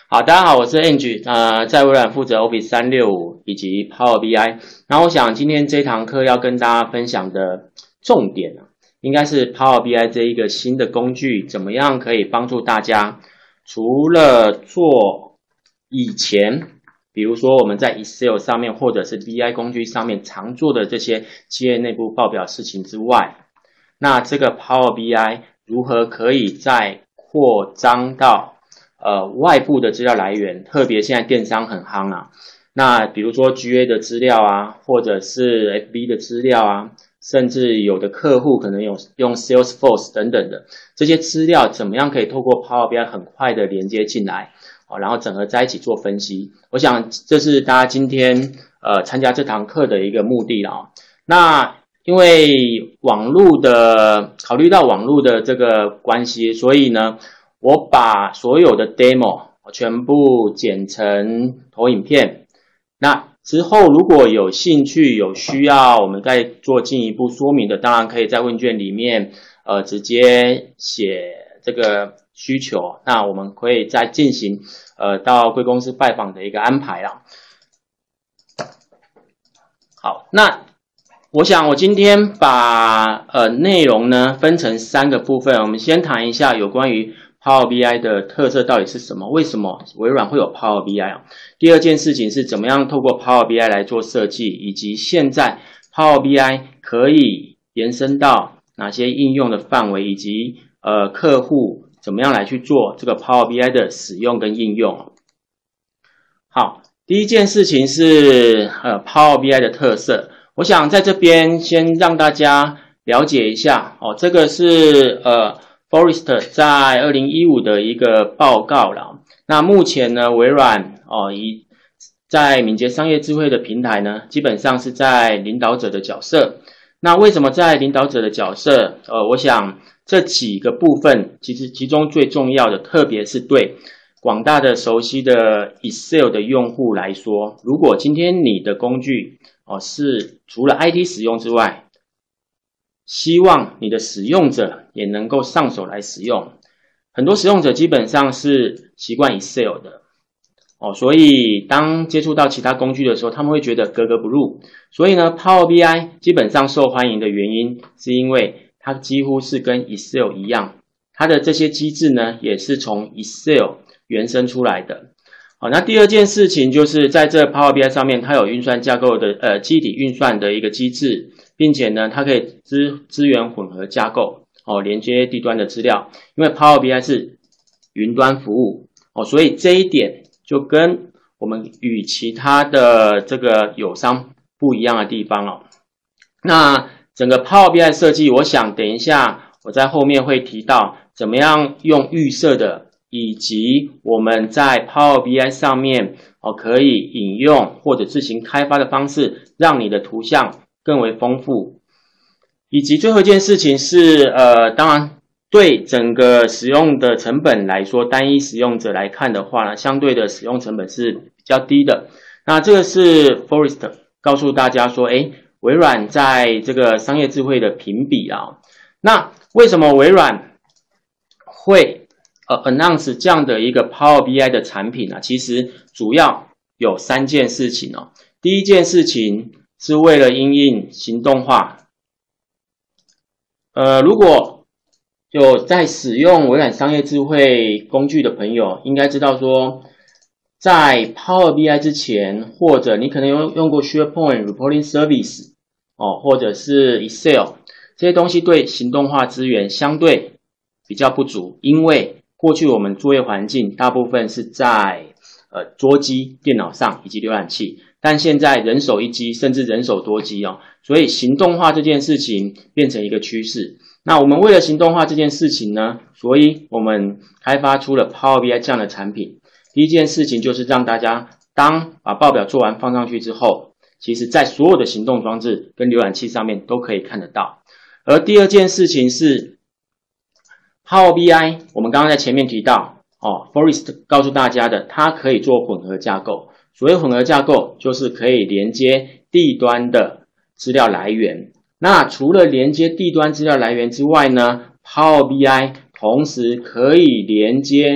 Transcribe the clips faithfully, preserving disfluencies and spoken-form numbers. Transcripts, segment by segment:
好，大家好，我是 Angie， 呃，在微软负责 Office 三六五以及 Power B I。然后我想今天这堂课要跟大家分享的重点啊，应该是 Power B I 这一个新的工具，怎么样可以帮助大家，除了做以前，比如说我们在 Excel 上面或者是 B I 工具上面常做的这些企业内部报表事情之外，那这个 Power B I 如何可以再扩张到呃，外部的资料来源，特别现在电商很夯啊。那比如说 G A 的资料啊，或者是 F B 的资料啊，甚至有的客户可能有用 Salesforce 等等的这些资料，怎么样可以透过 Power B I 很快的连接进来，哦，然后整合在一起做分析。我想这是大家今天呃参加这堂课的一个目的啦。哦，那因为网络的考虑到网络的这个关系，所以呢，我把所有的 demo 全部剪成投影片，那之后如果有兴趣有需要我们再做进一步说明的，当然可以在问卷里面呃直接写这个需求，那我们可以再进行呃到贵公司拜访的一个安排啦。好，那我想我今天把呃内容呢分成三个部分，我们先谈一下有关于Power B I 的特色到底是什么？为什么微软会有 Power B I 啊？第二件事情是怎么样透过 Power B I 来做设计，以及现在 Power B I 可以延伸到哪些应用的范围，以及呃客户怎么样来去做这个 Power B I 的使用跟应用。好，第一件事情是呃 Power B I 的特色，我想在这边先让大家了解一下哦，这个是呃Forrester 在二零一五的一个报告啦。那目前呢，微软哦，以在敏捷商业智慧的平台呢，基本上是在领导者的角色。那为什么在领导者的角色？呃，我想这几个部分，其实其中最重要的，特别是对广大的熟悉的 Excel 的用户来说，如果今天你的工具哦是除了 I T 使用之外，希望你的使用者也能够上手来使用。很多使用者基本上是习惯 Excel 的哦，所以当接触到其他工具的时候，他们会觉得格格不入。所以呢 Power B I 基本上受欢迎的原因，是因为它几乎是跟 Excel 一样，它的这些机制呢，也是从 Excel 原生出来的。好，那第二件事情就是在这 Power B I 上面，它有运算架构的呃基体运算的一个机制，并且呢，它可以支支援混合架构哦，连接地端的资料。因为 Power B I 是云端服务哦，所以这一点就跟我们与其他的这个友商不一样的地方哦。那整个 Power B I 设计，我想等一下我在后面会提到怎么样用预设的，以及我们在 Power B I 上面哦可以引用或者自行开发的方式，让你的图像更为丰富。以及最后一件事情是呃当然对整个使用的成本来说，单一使用者来看的话呢，相对的使用成本是比较低的。那这个是 Forrester 告诉大家说，诶微软在这个商业智慧的评比啊。那为什么微软会呃 announce 这样的一个 Power B I 的产品呢？其实主要有三件事情哦。第一件事情是为了因应行动化。呃，如果有在使用微软商业智慧工具的朋友，应该知道说，在 Power B I 之前，或者你可能有用过 SharePoint Reporting Service 哦，或者是 Excel 这些东西，对行动化资源相对比较不足，因为过去我们作业环境大部分是在呃桌机、电脑上以及浏览器。但现在人手一机，甚至人手多机哦，所以行动化这件事情变成一个趋势。那我们为了行动化这件事情呢，所以我们开发出了 Power B I 这样的产品。第一件事情就是让大家当把报表做完放上去之后，其实在所有的行动装置跟浏览器上面都可以看得到。而第二件事情是 Power B I， 我们刚刚在前面提到哦 Forrester 告诉大家的，它可以做混合架构。所谓混合架构，就是可以连接地端的资料来源。那除了连接地端资料来源之外呢，Power B I 同时可以连接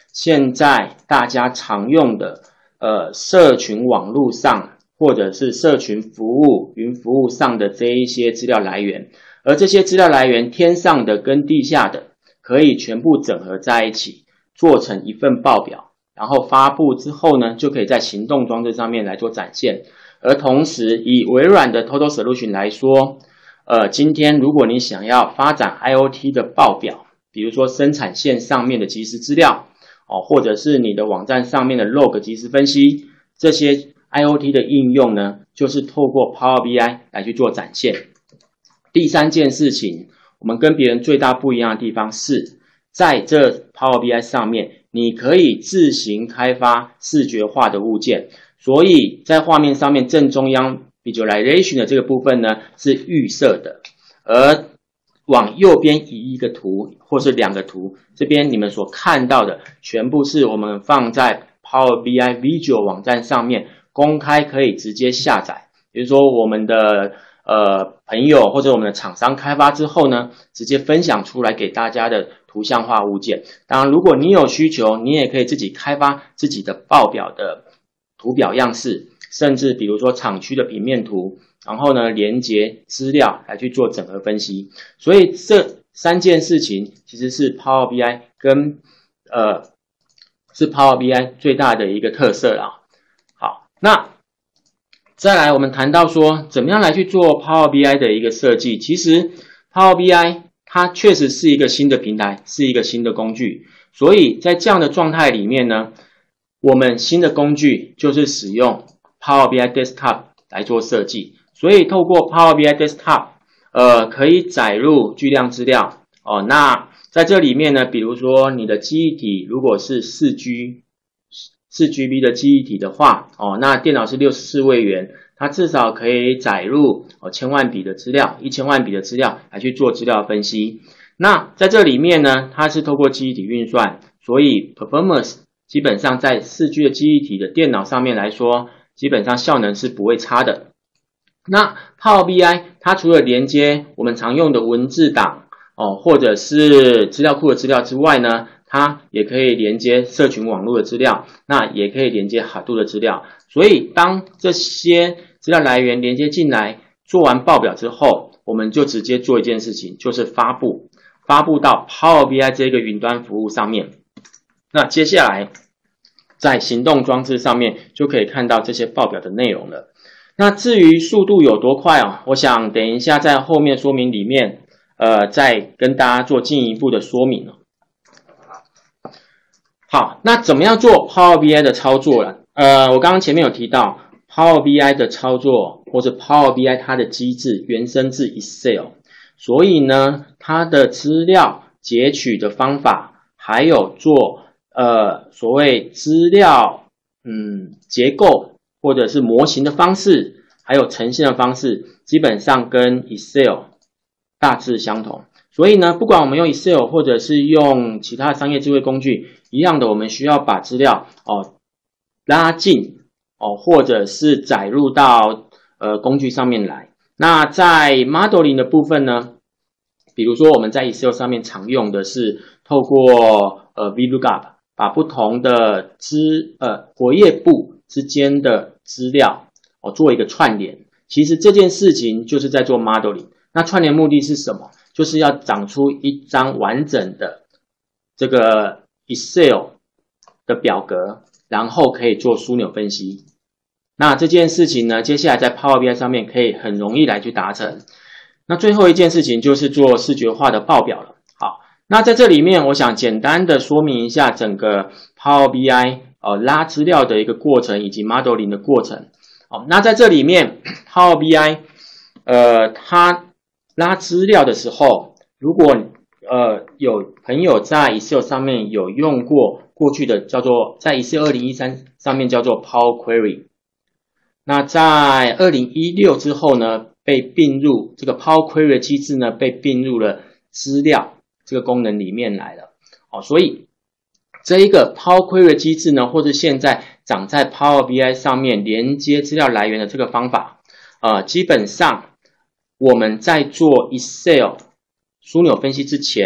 现在大家常用的呃社群网络上或者是社群服务、云服务上的这一些资料来源，而这些资料来源天上的跟地下的可以全部整合在一起，做成一份报表，然后发布之后呢，就可以在行动装置上面来做展现。而同时以微软的 Total Solution 来说，呃，今天如果你想要发展 I O T 的报表，比如说生产线上面的即时资料，哦，或者是你的网站上面的 log 即时分析，这些 I O T 的应用呢，就是透过 Power B I 来去做展现。第三件事情，我们跟别人最大不一样的地方是，在这 Power B I 上面，你可以自行开发视觉化的物件，所以在画面上面正中央 Visualization 的这个部分呢，是预设的，而往右边移一个图或是两个图，这边你们所看到的全部是我们放在 Power B I Visual 网站上面公开可以直接下载，比如说我们的呃朋友或者我们的厂商开发之后呢，直接分享出来给大家的图像化物件。当然如果你有需求，你也可以自己开发自己的报表的图表样式，甚至比如说厂区的平面图，然后呢连接资料来去做整合分析。所以这三件事情其实是 Power B I 跟呃是 Power B I 最大的一个特色啦。好，那再来我们谈到说怎么样来去做 Power B I 的一个设计。其实 Power B I 它确实是一个新的平台，是一个新的工具，所以在这样的状态里面呢，我们新的工具就是使用 Power B I Desktop 来做设计。所以透过 Power B I Desktop 呃可以载入巨量资料哦。那在这里面呢，比如说你的记忆体如果是 四 G 四 G B 的记忆体的话哦，那电脑是六十四位元，它至少可以载入哦千万笔的资料，一千万笔的资料来去做资料分析。那在这里面呢，它是透过记忆体运算，所以 performance 基本上在 四 G 的记忆体的电脑上面来说，基本上效能是不会差的。那 Power B I 它除了连接我们常用的文字档哦，或者是资料库的资料之外呢，它也可以连接社群网络的资料，那也可以连接 Hadoop 的资料。所以当这些资料来源连接进来，做完报表之后，我们就直接做一件事情，就是发布，发布到 Power B I 这个云端服务上面。那接下来在行动装置上面就可以看到这些报表的内容了。那至于速度有多快哦，我想等一下在后面说明里面呃，再跟大家做进一步的说明哦。好，那怎么样做 Power B I 的操作呢？呃，我刚刚前面有提到 Power B I 的操作或者 Power B I 它的机制原生自 Excel， 所以呢，它的资料截取的方法，还有做呃所谓资料嗯结构或者是模型的方式，还有呈现的方式，基本上跟 Excel 大致相同。所以呢，不管我们用 Excel 或者是用其他的商业智慧工具，一样的，我们需要把资料哦拉进哦，或者是载入到呃工具上面来。那在 modeling 的部分呢，比如说我们在 Excel 上面常用的是透过呃 VLOOKUP 把不同的资呃活页簿之间的资料哦做一个串联。其实这件事情就是在做 modeling。那串联目的是什么？就是要长出一张完整的这个 Excel 的表格，然后可以做枢纽分析。那这件事情呢，接下来在 Power B I 上面可以很容易来去达成。那最后一件事情就是做视觉化的报表了。好，那在这里面我想简单的说明一下整个 Power B I 呃拉资料的一个过程以及 modeling 的过程。好，那在这里面 Power B I 呃它拉资料的时候，如果呃有朋友在 Excel 上面有用过过去的叫做在 Excel 二零一三上面叫做 Power Query， 那在二零一六之后呢，被并入这个 Power Query 的机制呢，被并入了资料这个功能里面来了。哦，所以这一个 Power Query 的机制呢，或者现在长在 Power B I 上面连接资料来源的这个方法，呃，基本上我们在做 Excel 枢纽分析之前，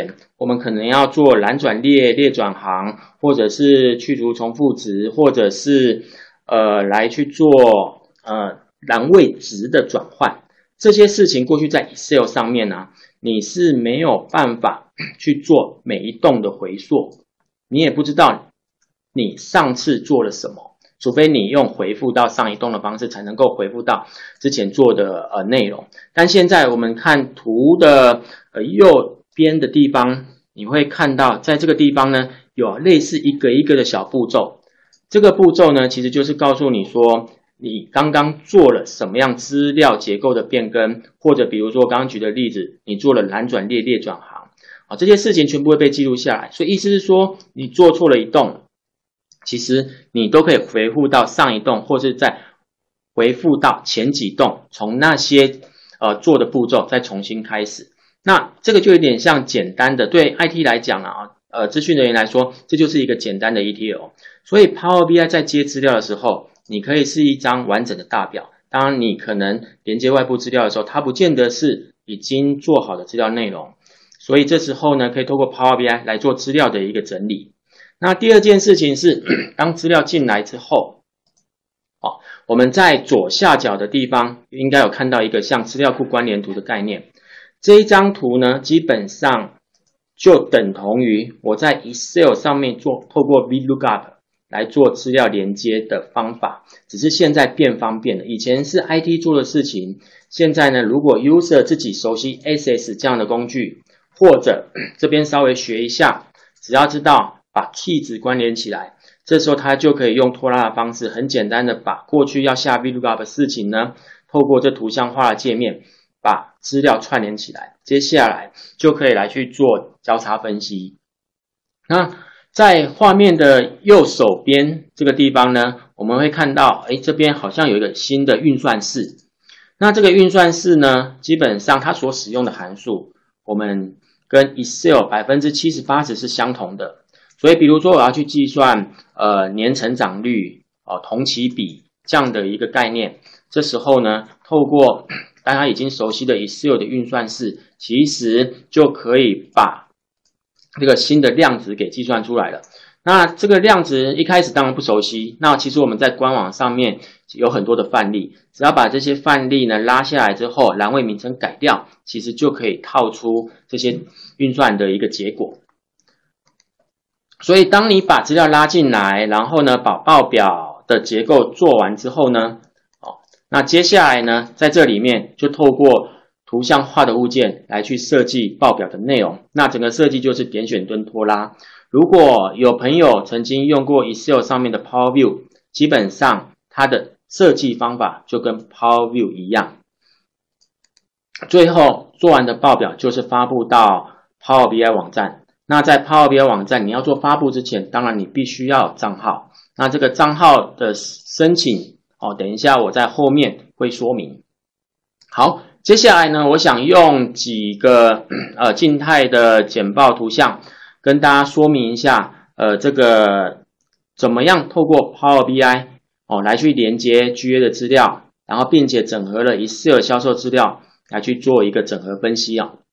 我们可能要做蓝转列、列转行，或者是去除重复值，或者是呃来去做呃栏位值的转换。这些事情过去在 Excel 上面呢、啊，你是没有办法去做每一栋的回溯，你也不知道你上次做了什么，除非你用回复到上一栋的方式才能够回复到之前做的呃内容。但现在我们看图的呃右边的地方，你会看到在这个地方呢有类似一个一个的小步骤。这个步骤呢其实就是告诉你说你刚刚做了什么样资料结构的变更，或者比如说刚刚举的例子，你做了蓝转列、列转行，啊，这些事情全部会被记录下来。所以意思是说，你做错了一栋，其实你都可以回复到上一栋，或是再回复到前几栋，从那些呃做的步骤再重新开始。那这个就有点像简单的，对 I T 来讲啊，呃，资讯人员来说，这就是一个简单的 E T L。所以 Power B I 在接资料的时候，你可以是一张完整的大表。当然，你可能连接外部资料的时候，它不见得是已经做好的资料内容。所以这时候呢，可以透过 Power B I 来做资料的一个整理。那第二件事情是，当资料进来之后，哦，我们在左下角的地方应该有看到一个像资料库关联图的概念。这一张图呢，基本上就等同于我在 Excel 上面做透过 VLOOKUP 来做资料连接的方法，只是现在变方便了。以前是 I T 做的事情，现在呢，如果 User 自己熟悉 Access 这样的工具，或者这边稍微学一下，只要知道把气质关联起来，这时候他就可以用拖拉的方式，很简单的把过去要下 VLOOKUP 的事情呢，透过这图像化的界面，把资料串联起来，接下来就可以来去做交叉分析。那在画面的右手边这个地方呢，我们会看到，诶，这边好像有一个新的运算式。那这个运算式呢，基本上它所使用的函数，我们跟 Excel 百分之七十八十 是相同的。所以比如说我要去计算呃年成长率、哦同期比这样的一个概念，这时候呢，透过大家已经熟悉的 Excel 的运算式，其实就可以把这个新的量值给计算出来了。那这个量值一开始当然不熟悉，那其实我们在官网上面有很多的范例，只要把这些范例呢拉下来之后，栏位名称改掉，其实就可以套出这些运算的一个结果。所以当你把资料拉进来，然后呢把报表的结构做完之后呢，哦，那接下来呢在这里面就透过图像化的物件来去设计报表的内容。那整个设计就是点选蹲拖拉。如果有朋友曾经用过 Excel 上面的 Power View， 基本上它的设计方法就跟 Power View 一样。最后做完的报表就是发布到 Power B I 网站。那在 Power B I 网站你要做发布之前，当然你必须要有账号。那这个账号的申请哦，等一下我在后面会说明。好，接下来呢，我想用几个呃静态的简报图像跟大家说明一下，呃，这个怎么样透过 Power B I 哦来去连接 G A 的资料，然后并且整合了 Excel 销售资料来去做一个整合分析啊。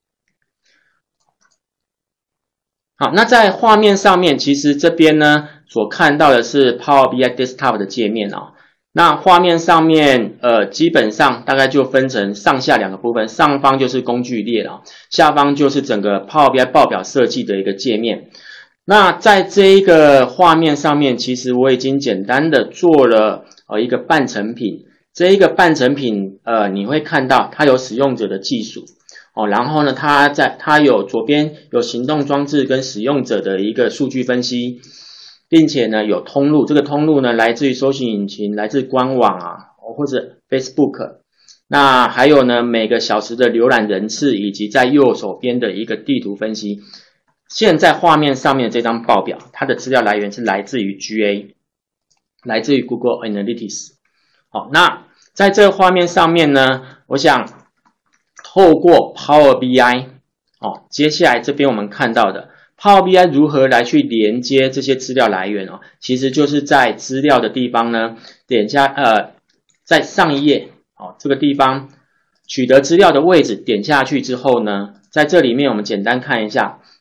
好，那在画面上面，其实这边呢所看到的是 Power B I Desktop 的界面哦。那画面上面，呃，基本上大概就分成上下两个部分，上方就是工具列了，下方就是整个 Power B I 报表设计的一个界面。那在这一个画面上面，其实我已经简单的做了呃一个半成品。这一个半成品，呃，你会看到它有使用者的技术哦，然后呢，它在它有左边有行动装置跟使用者的一个数据分析。并且呢有通路，这个通路呢来自于搜寻引擎，来自官网啊，或者 Facebook。那还有呢每个小时的浏览人次，以及在右手边的一个地图分析。现在画面上面这张报表，它的资料来源是来自于 G A， 来自于 Google Analytics。好，那在这个画面上面呢，我想透过 Power B I， 哦，接下来这边我们看到的。Power B I 如何来去连接这些资料来源哦？其实就是在资料的地方呢，点下呃，在上一页哦这个地方取得资料的位置点下去之后呢，在这里面我们简单看一下，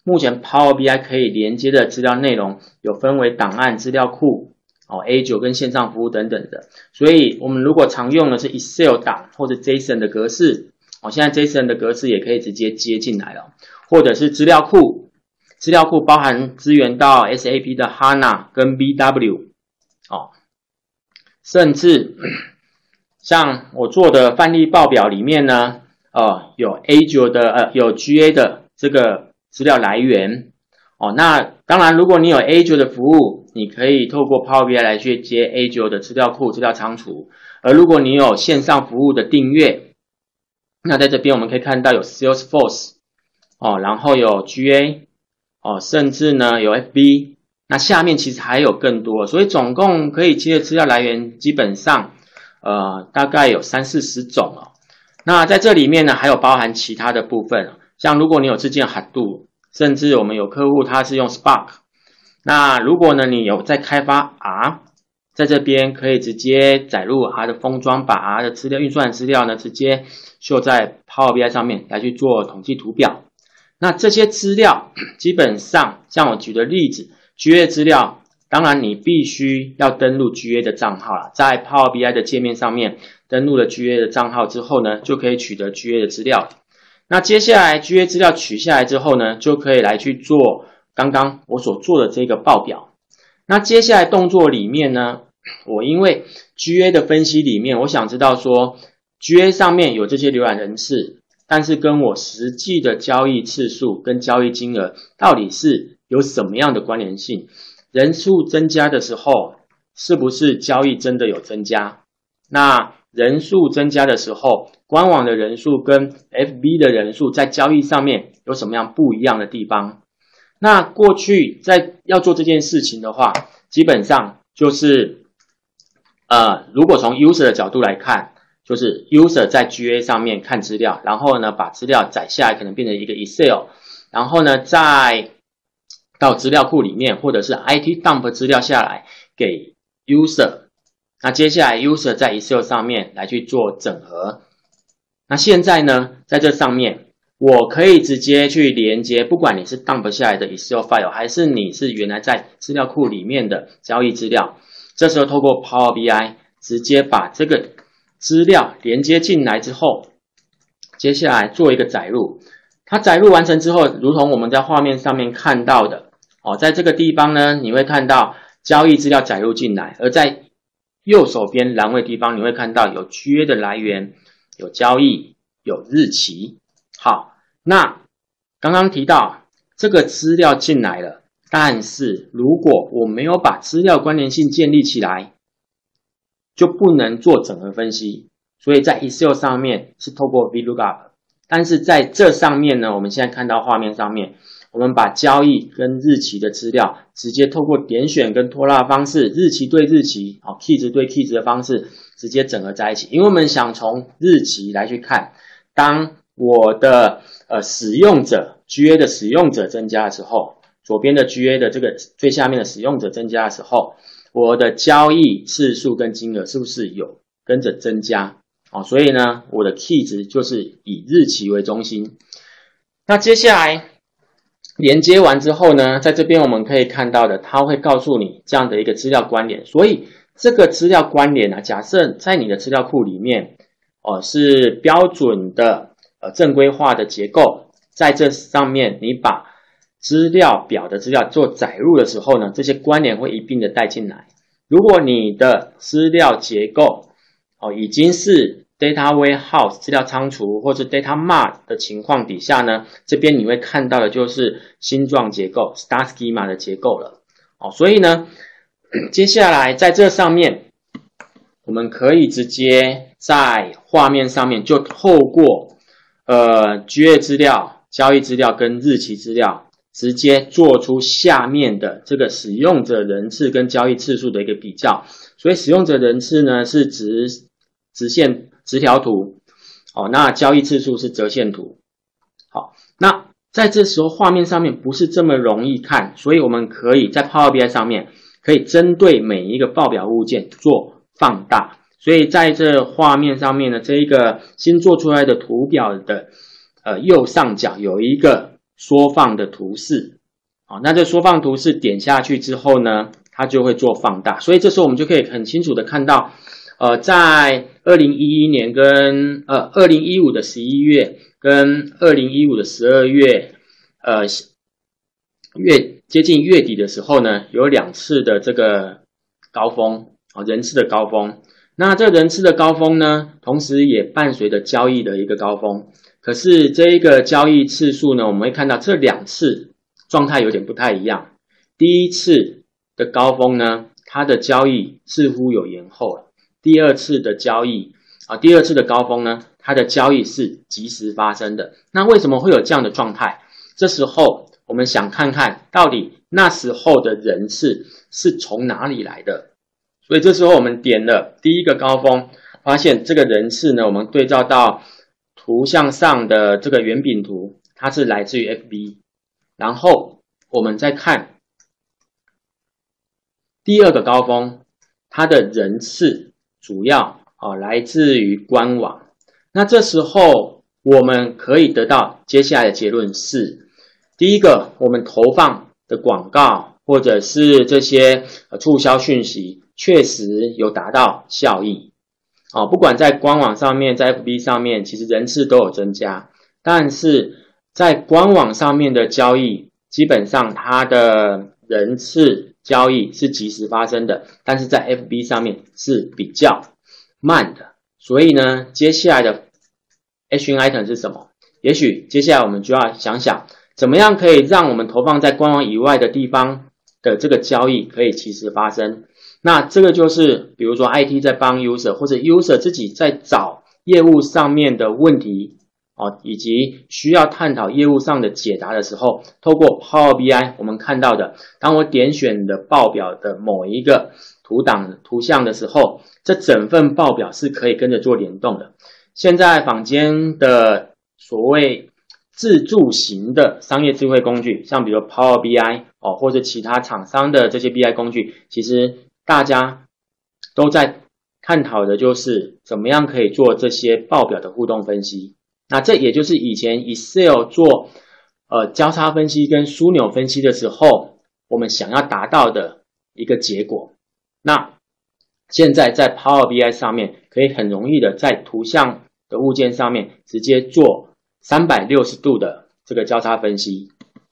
目前 Power B I 可以连接的资料内容有分为档案、资料库、哦 A 九 跟线上服务等等的。所以我们如果常用的是 Excel 档或者 JSON 的格式，哦，现在 JSON 的格式也可以直接接进来了，或者是资料库，资料库包含支援到 S A P 的 H A N A 跟 B W， 哦，甚至像我做的范例报表里面呢，呃，有 A 九 的呃有 G A 的这个资料来源，哦，那当然如果你有 A 九 的服务，你可以透过 Power B I 来去接 A 九 的资料库、资料仓储，而如果你有线上服务的订阅，那在这边我们可以看到有 Salesforce， 哦，然后有 G A， 哦，甚至呢有 F B， 那下面其实还有更多，所以总共可以接的资料来源基本上呃大概有三四十种哦。那在这里面呢还有包含其他的部分，像如果你有自建 Hadoop， 甚至我们有客户他是用 Spark， 那如果呢你有在开发 R， 在这边可以直接载入 R 的封装，把 R 的资料运算资料呢直接秀在 Power B I 上面来去做统计图表。那这些资料基本上像我举的例子 G A 资料，当然你必须要登录 G A 的账号啦，在 Power B I 的界面上面登录了 G A 的账号之后呢，就可以取得 G A 的资料。那接下来 G A 资料取下来之后呢，就可以来去做刚刚我所做的这个报表。那接下来动作里面呢，我因为 G A 的分析里面，我想知道说 G A 上面有这些浏览人次，但是跟我实际的交易次数跟交易金额到底是有什么样的关联性？人数增加的时候，是不是交易真的有增加？那人数增加的时候，官网的人数跟 F B 的人数在交易上面有什么样不一样的地方？那过去在要做这件事情的话，基本上就是呃，如果从 user 的角度来看，就是 user 在 G A 上面看资料，然后呢把资料载下来，可能变成一个 Excel， 然后呢再到资料库里面，或者是 I T dump 资料下来给 user， 那接下来 user 在 Excel 上面来去做整合。那现在呢，在这上面我可以直接去连接，不管你是 dump 下来的 Excel file， 还是你是原来在资料库里面的交易资料，这时候透过 Power B I 直接把这个资料连接进来之后，接下来做一个载入。它载入完成之后，如同我们在画面上面看到的，哦，在这个地方呢，你会看到交易资料载入进来，而在右手边栏位地方，你会看到有 G A 的来源，有交易，有日期。好，那刚刚提到这个资料进来了，但是如果我没有把资料关联性建立起来，就不能做整合分析。所以在 Excel 上面是透过 VLOOKUP， 但是在这上面呢，我们现在看到画面上面，我们把交易跟日期的资料直接透过点选跟拖拉的方式，日期对日期，好 key 值对 key 值的方式直接整合在一起。因为我们想从日期来去看，当我的呃使用者 G A 的使用者增加的时候，左边的 G A 的这个最下面的使用者增加的时候，我的交易次数跟金额是不是有跟着增加？哦，所以呢，我的 key 值就是以日期为中心。那接下来连接完之后呢，在这边我们可以看到的，它会告诉你这样的一个资料关联。所以这个资料关联啊，假设在你的资料库里面，哦，是标准的呃正规化的结构，在这上面你把资料表的资料做载入的时候呢，这些关联会一并的带进来。如果你的资料结构哦已经是 data warehouse 资料仓储或者 data mart 的情况底下呢，这边你会看到的就是星状结构 star schema 的结构了。哦，所以呢，接下来在这上面，我们可以直接在画面上面就透过呃 G A 资料、交易资料跟日期资料，直接做出下面的这个使用者人次跟交易次数的一个比较。所以使用者人次呢是直直线直条图，哦，那交易次数是折线图。好，那在这时候画面上面不是这么容易看，所以我们可以在 Power B I 上面可以针对每一个报表物件做放大。所以在这画面上面呢，这一个新做出来的图表的呃右上角有一个缩放的图示。好，那这缩放图示点下去之后呢，它就会做放大，所以这时候我们就可以很清楚的看到，呃，在二零一一年跟呃二零一五的十一月跟二零一五的十二月，呃月接近月底的时候呢，有两次的这个高峰，啊，人次的高峰。那这人次的高峰呢，同时也伴随着交易的一个高峰。可是这一个交易次数呢，我们会看到这两次状态有点不太一样。第一次的高峰呢，它的交易似乎有延后了。第二次的交易啊，第二次的高峰呢，它的交易是即时发生的。那为什么会有这样的状态？这时候我们想看看到底那时候的人次是从哪里来的。所以这时候我们点了第一个高峰，发现这个人次呢，我们对照到图像上的这个圆饼图，它是来自于 F B。然后我们再看第二个高峰，它的人次主要啊来自于官网。那这时候我们可以得到接下来的结论是，第一个，我们投放的广告或者是这些促销讯息确实有达到效益。哦，不管在官网上面，在 F B 上面，其实人次都有增加，但是在官网上面的交易，基本上它的人次交易是即时发生的，但是在 F B 上面是比较慢的。所以呢，接下来的 action item 是什么？也许接下来我们就要想想，怎么样可以让我们投放在官网以外的地方的这个交易可以即时发生。那这个就是比如说 I T 在帮 user 或者 user 自己在找业务上面的问题，哦，以及需要探讨业务上的解答的时候，透过 Power B I 我们看到的，当我点选的报表的某一个图档图像的时候，这整份报表是可以跟着做联动的。现在坊间的所谓自助型的商业智慧工具，像比如 Power B I 哦，或者其他厂商的这些 B I 工具，其实大家都在探讨的就是怎么样可以做这些报表的互动分析。那这也就是以前 Excel 做呃交叉分析跟枢纽分析的时候，我们想要达到的一个结果。那现在在 Power B I 上面，可以很容易的在图像的物件上面直接做三百六十度的这个交叉分析。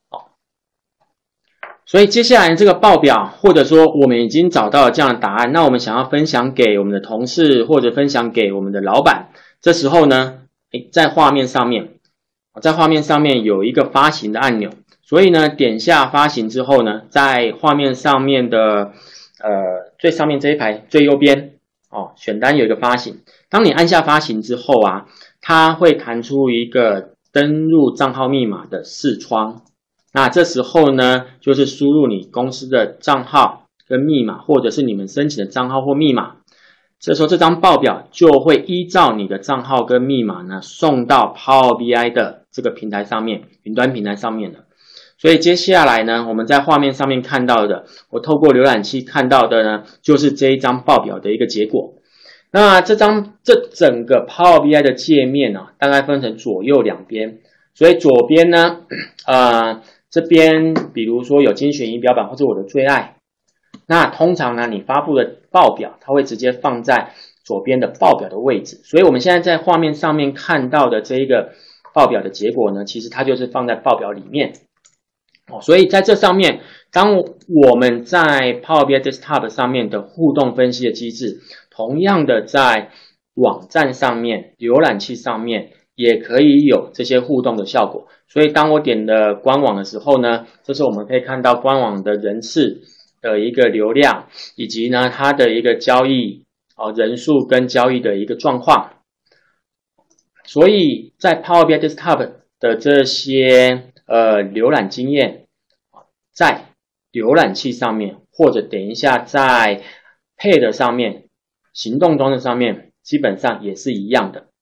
所以接下来这个报表，或者说我们已经找到了这样的答案，那我们想要分享给我们的同事或者分享给我们的老板，这时候呢，在画面上面，在画面上面有一个发行的按钮，所以呢，点下发行之后呢，在画面上面的呃最上面这一排最右边哦，选单有一个发行，当你按下发行之后啊，它会弹出一个登入账号密码的视窗。那这时候呢，就是输入你公司的账号跟密码，或者是你们申请的账号或密码。这时候这张报表就会依照你的账号跟密码呢，送到 Power B I 的这个平台上面，云端平台上面的。所以接下来呢，我们在画面上面看到的，我透过浏览器看到的呢，就是这一张报表的一个结果。那这张这整个 Power B I 的界面呢、啊，大概分成左右两边。所以左边呢，呃。这边比如说有精选仪表板或者我的最爱，那通常呢你发布的报表它会直接放在左边的报表的位置，所以我们现在在画面上面看到的这一个报表的结果呢，其实它就是放在报表里面。哦，所以在这上面，当我们在 Power B I Desktop 上面的互动分析的机制，同样的在网站上面、浏览器上面也可以有这些互动的效果。所以当我点了官网的时候呢，这时候我们可以看到官网的人次的一个流量，以及呢它的一个交易哦人数跟交易的一个状况。所以在 Power B I Desktop 的这些呃浏览经验，在浏览器上面或者等一下在 Pad 上面、行动装置上面，基本上也是一样的。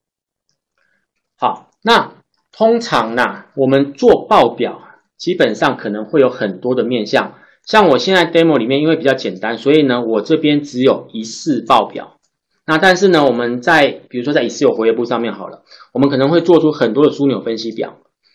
好，那通常呢，我们做报表基本上可能会有很多的面向。像我现在 demo 里面因为比较简单，所以呢我这边只有一式报表。那但是呢我们在比如说在 Excel 活跃簿上面好了，我们可能会做出很多的枢纽分析表。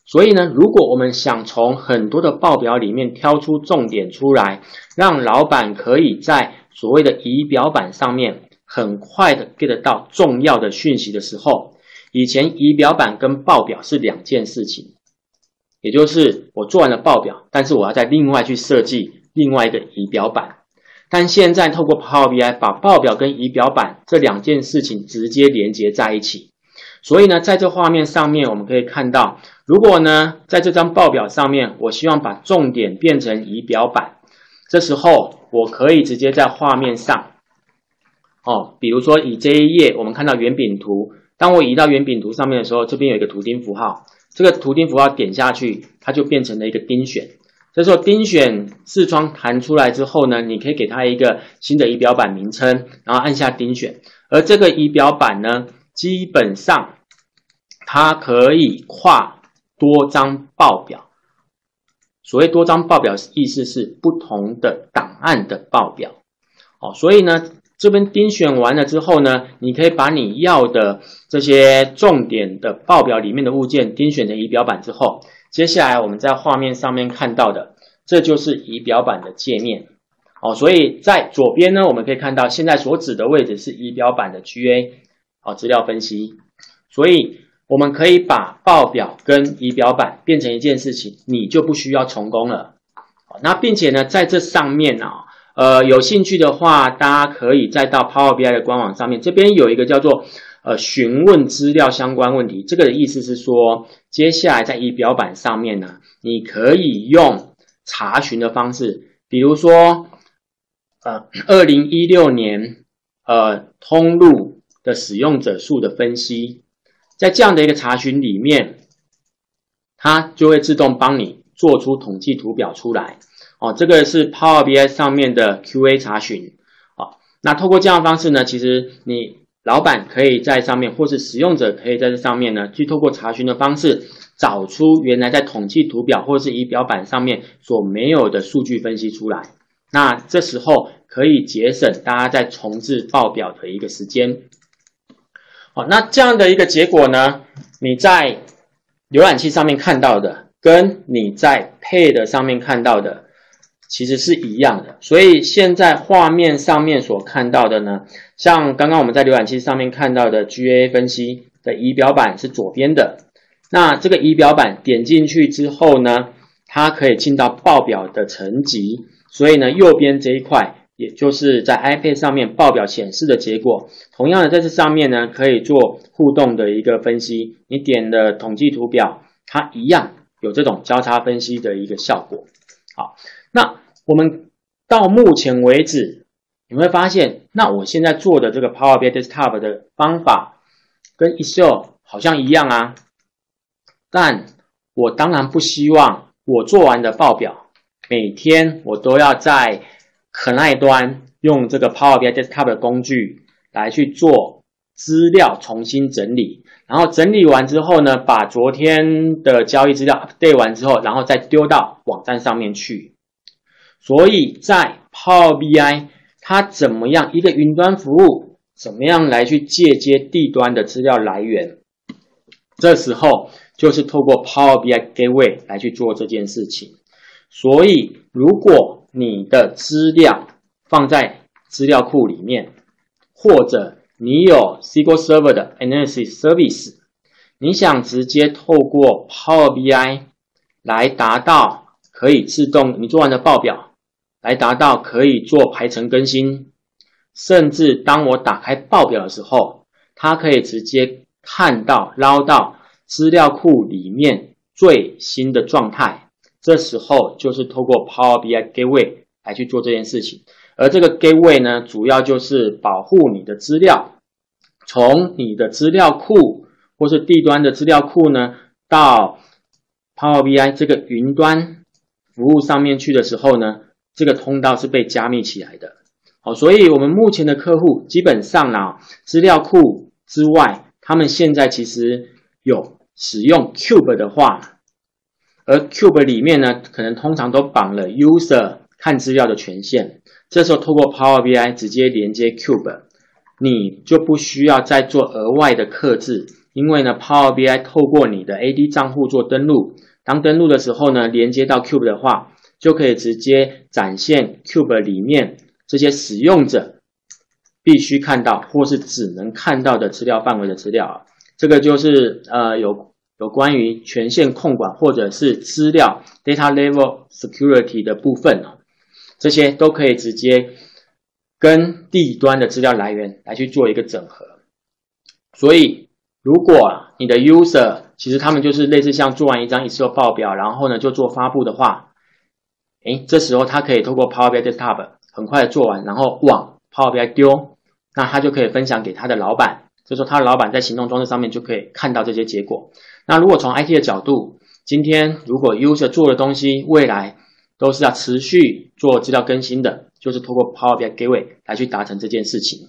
所以呢，如果我们想从很多的报表里面挑出重点出来，让老板可以在所谓的仪表板上面很快的 get 到重要的讯息的时候，以前仪表板跟报表是两件事情，也就是我做完了报表，但是我要再另外去设计另外一个仪表板。但现在透过 Power B I 把报表跟仪表板这两件事情直接连接在一起。所以呢，在这画面上面我们可以看到，如果呢在这张报表上面，我希望把重点变成仪表板，这时候我可以直接在画面上哦，比如说以这一页我们看到圆饼图，当我移到圆饼图上面的时候，这边有一个图钉符号，这个图钉符号点下去，它就变成了一个钉选。这时候钉选视窗弹出来之后呢，你可以给它一个新的仪表板名称，然后按下钉选。而这个仪表板呢，基本上它可以跨多张报表。所谓多张报表意思是不同的档案的报表。哦，所以呢，这边钉选完了之后呢，你可以把你要的这些重点的报表里面的物件钉选成仪表板之后，接下来我们在画面上面看到的，这就是仪表板的界面。哦，所以在左边呢，我们可以看到现在所指的位置是仪表板的 G A 哦，资料分析。所以我们可以把报表跟仪表板变成一件事情，你就不需要重工了。那并且呢，在这上面啊，呃，有兴趣的话，大家可以再到 Power B I 的官网上面，这边有一个叫做呃询问资料相关问题。这个的意思是说，接下来在仪表板上面呢，你可以用查询的方式，比如说呃二零一六年呃通路的使用者数的分析，在这样的一个查询里面，它就会自动帮你做出统计图表出来。哦，这个是 Power B I 上面的 Q A 查询。哦，那透过这样的方式呢，其实你老板可以在上面，或是使用者可以在这上面呢，去透过查询的方式，找出原来在统计图表或是仪表板上面所没有的数据分析出来。那这时候可以节省大家在重置报表的一个时间。好，那这样的一个结果呢，你在浏览器上面看到的，跟你在 Pad 上面看到的其实是一样的。所以现在画面上面所看到的呢，像刚刚我们在浏览器上面看到的 G A 分析的仪表板是左边的。那这个仪表板点进去之后呢，它可以进到报表的层级。所以呢，右边这一块也就是在 iPad 上面报表显示的结果，同样的在这上面呢，可以做互动的一个分析。你点的统计图表，它一样有这种交叉分析的一个效果。好，那我们到目前为止，你会发现，那我现在做的这个 Power B I Desktop 的方法跟 Excel 好像一样啊，但我当然不希望我做完的报表每天我都要在 Client 端用这个 Power B I Desktop 的工具来去做资料重新整理，然后整理完之后呢，把昨天的交易资料 update 完之后，然后再丢到网站上面去。所以在 Power B I 它怎么样一个云端服务，怎么样来去借接地端的资料来源，这时候就是透过 Power B I Gateway 来去做这件事情。所以如果你的资料放在资料库里面，或者你有 S Q L Server 的 Analysis Service， 你想直接透过 Power B I 来达到可以自动你做完的报表来达到可以做排程更新，甚至当我打开报表的时候，它可以直接看到捞到资料库里面最新的状态。这时候就是透过 Power B I Gateway 来去做这件事情。而这个 Gateway 呢，主要就是保护你的资料，从你的资料库或是地端的资料库呢，到 Power B I 这个云端服务上面去的时候呢，这个通道是被加密起来的。好，所以我们目前的客户基本上呢，资料库之外，他们现在其实有使用 Cube 的话，而 Cube 里面呢，可能通常都绑了 User 看资料的权限。这时候透过 Power B I 直接连接 Cube， 你就不需要再做额外的客制， 因为呢 Power B I 透过你的 A D 账户做登录，当登录的时候呢，连接到 Cube 的话，就可以直接展现 Cube 里面这些使用者必须看到或是只能看到的资料范围的资料啊。这个就是呃有有关于权限控管或者是资料 data level security 的部分啊，这些都可以直接跟地端的资料来源来去做一个整合。所以如果你的 user 其实他们就是类似像做完一张 Excel 报表，然后呢就做发布的话，诶，这时候他可以透过 Power B I Desktop 很快的做完，然后往 Power B I 丢，那他就可以分享给他的老板，这时候他的老板在行动装置上面就可以看到这些结果。那如果从 I T 的角度，今天如果 user 做的东西未来都是要持续做资料更新的，就是透过 Power B I Gateway 来去达成这件事情。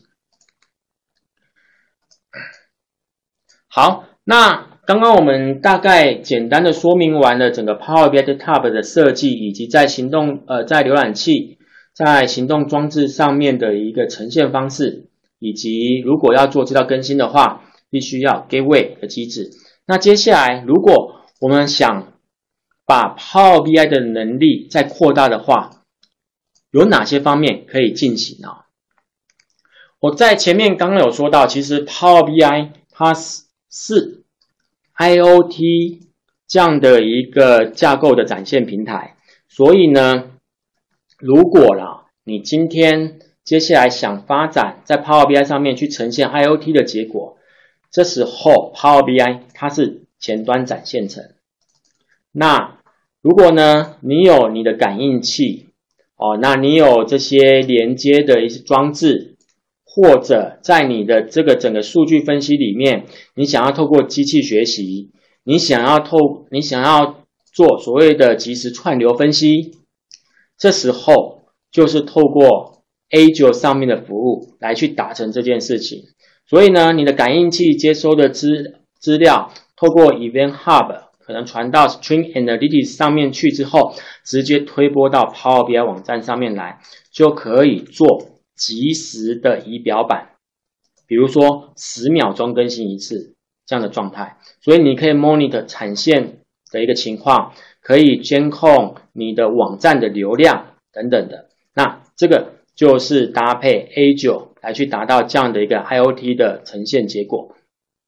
好，那刚刚我们大概简单的说明完了整个 Power B I Desktop 的设计，以及在行动呃在浏览器在行动装置上面的一个呈现方式，以及如果要做资料更新的话，必须要 Gateway 的机制。那接下来如果我们想把 Power B I 的能力再扩大的话，有哪些方面可以进行呢？我在前面刚刚有说到，其实 Power B I 它是 I O T 这样的一个架构的展现平台，所以呢，如果啦，你今天接下来想发展在 Power B I 上面去呈现 I O T 的结果，这时候 Power B I 它是前端展现层。那如果呢，你有你的感应器哦，那你有这些连接的一些装置，或者在你的这个整个数据分析里面，你想要透过机器学习，你想要透你想要做所谓的即时串流分析，这时候就是透过 Azure 上面的服务来去达成这件事情。所以呢，你的感应器接收的资资料，透过 Event Hub 可能传到 Stream Analytics 上面去之后，直接推播到 Power B I 网站上面来，就可以做即时的仪表板，比如说十秒钟更新一次这样的状态。所以你可以 monitor 产线的一个情况，可以监控你的网站的流量等等的。那这个就是搭配 Azure 来去达到这样的一个 I O T 的呈现结果。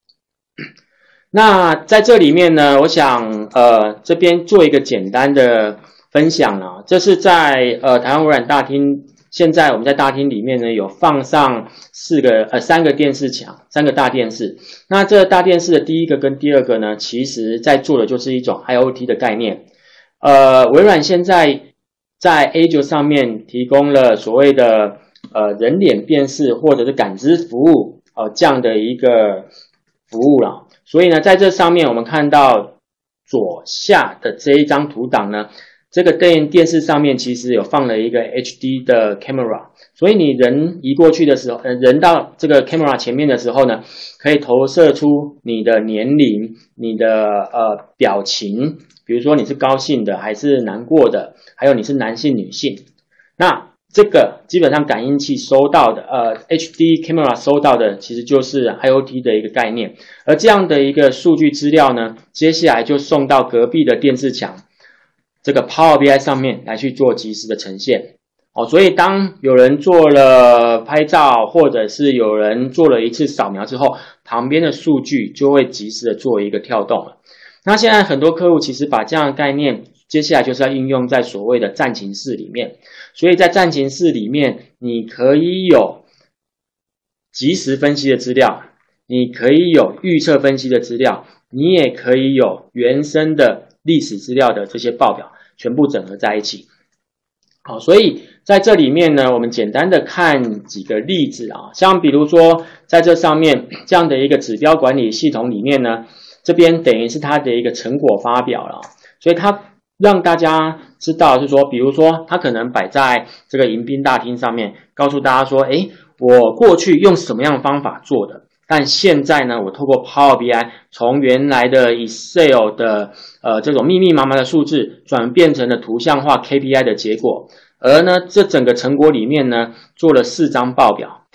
那在这里面呢，我想呃这边做一个简单的分享啊，这是在呃台湾微软大厅，现在我们在大厅里面呢有放上四个呃三个电视墙，三个大电视。那这大电视的第一个跟第二个呢，其实在做的就是一种 I O T 的概念。呃微软现在在 Azure 上面提供了所谓的呃人脸辨识或者是感知服务呃这样的一个服务啦。所以呢，在这上面我们看到左下的这一张图档呢，这个电电视上面其实有放了一个 H D 的 camera， 所以你人移过去的时候，呃，人到这个 camera 前面的时候呢，可以投射出你的年龄、你的呃表情，比如说你是高兴的还是难过的，还有你是男性、女性。那这个基本上感应器收到的，呃 ，H D camera 收到的其实就是 I O T 的一个概念，而这样的一个数据资料呢，接下来就送到隔壁的电视墙，这个 Power B I 上面来去做即时的呈现。哦，所以当有人做了拍照，或者是有人做了一次扫描之后，旁边的数据就会即时的做一个跳动了。那现在很多客户其实把这样的概念，接下来就是要应用在所谓的战情室里面。所以在战情室里面，你可以有即时分析的资料，你可以有预测分析的资料，你也可以有原生的历史资料的这些报表，全部整合在一起。好，所以在这里面呢，我们简单的看几个例子啊，像比如说在这上面这样的一个指标管理系统里面呢，这边等于是它的一个成果发表了，所以它让大家知道是说，比如说它可能摆在这个迎宾大厅上面，告诉大家说，诶，我过去用什么样的方法做的，但现在呢，我透过 Power B I 从原来的 Excel 的呃这种密密麻麻的数字，转变成了图像化 K P I 的结果。而呢，这整个成果里面呢，做了四张报表。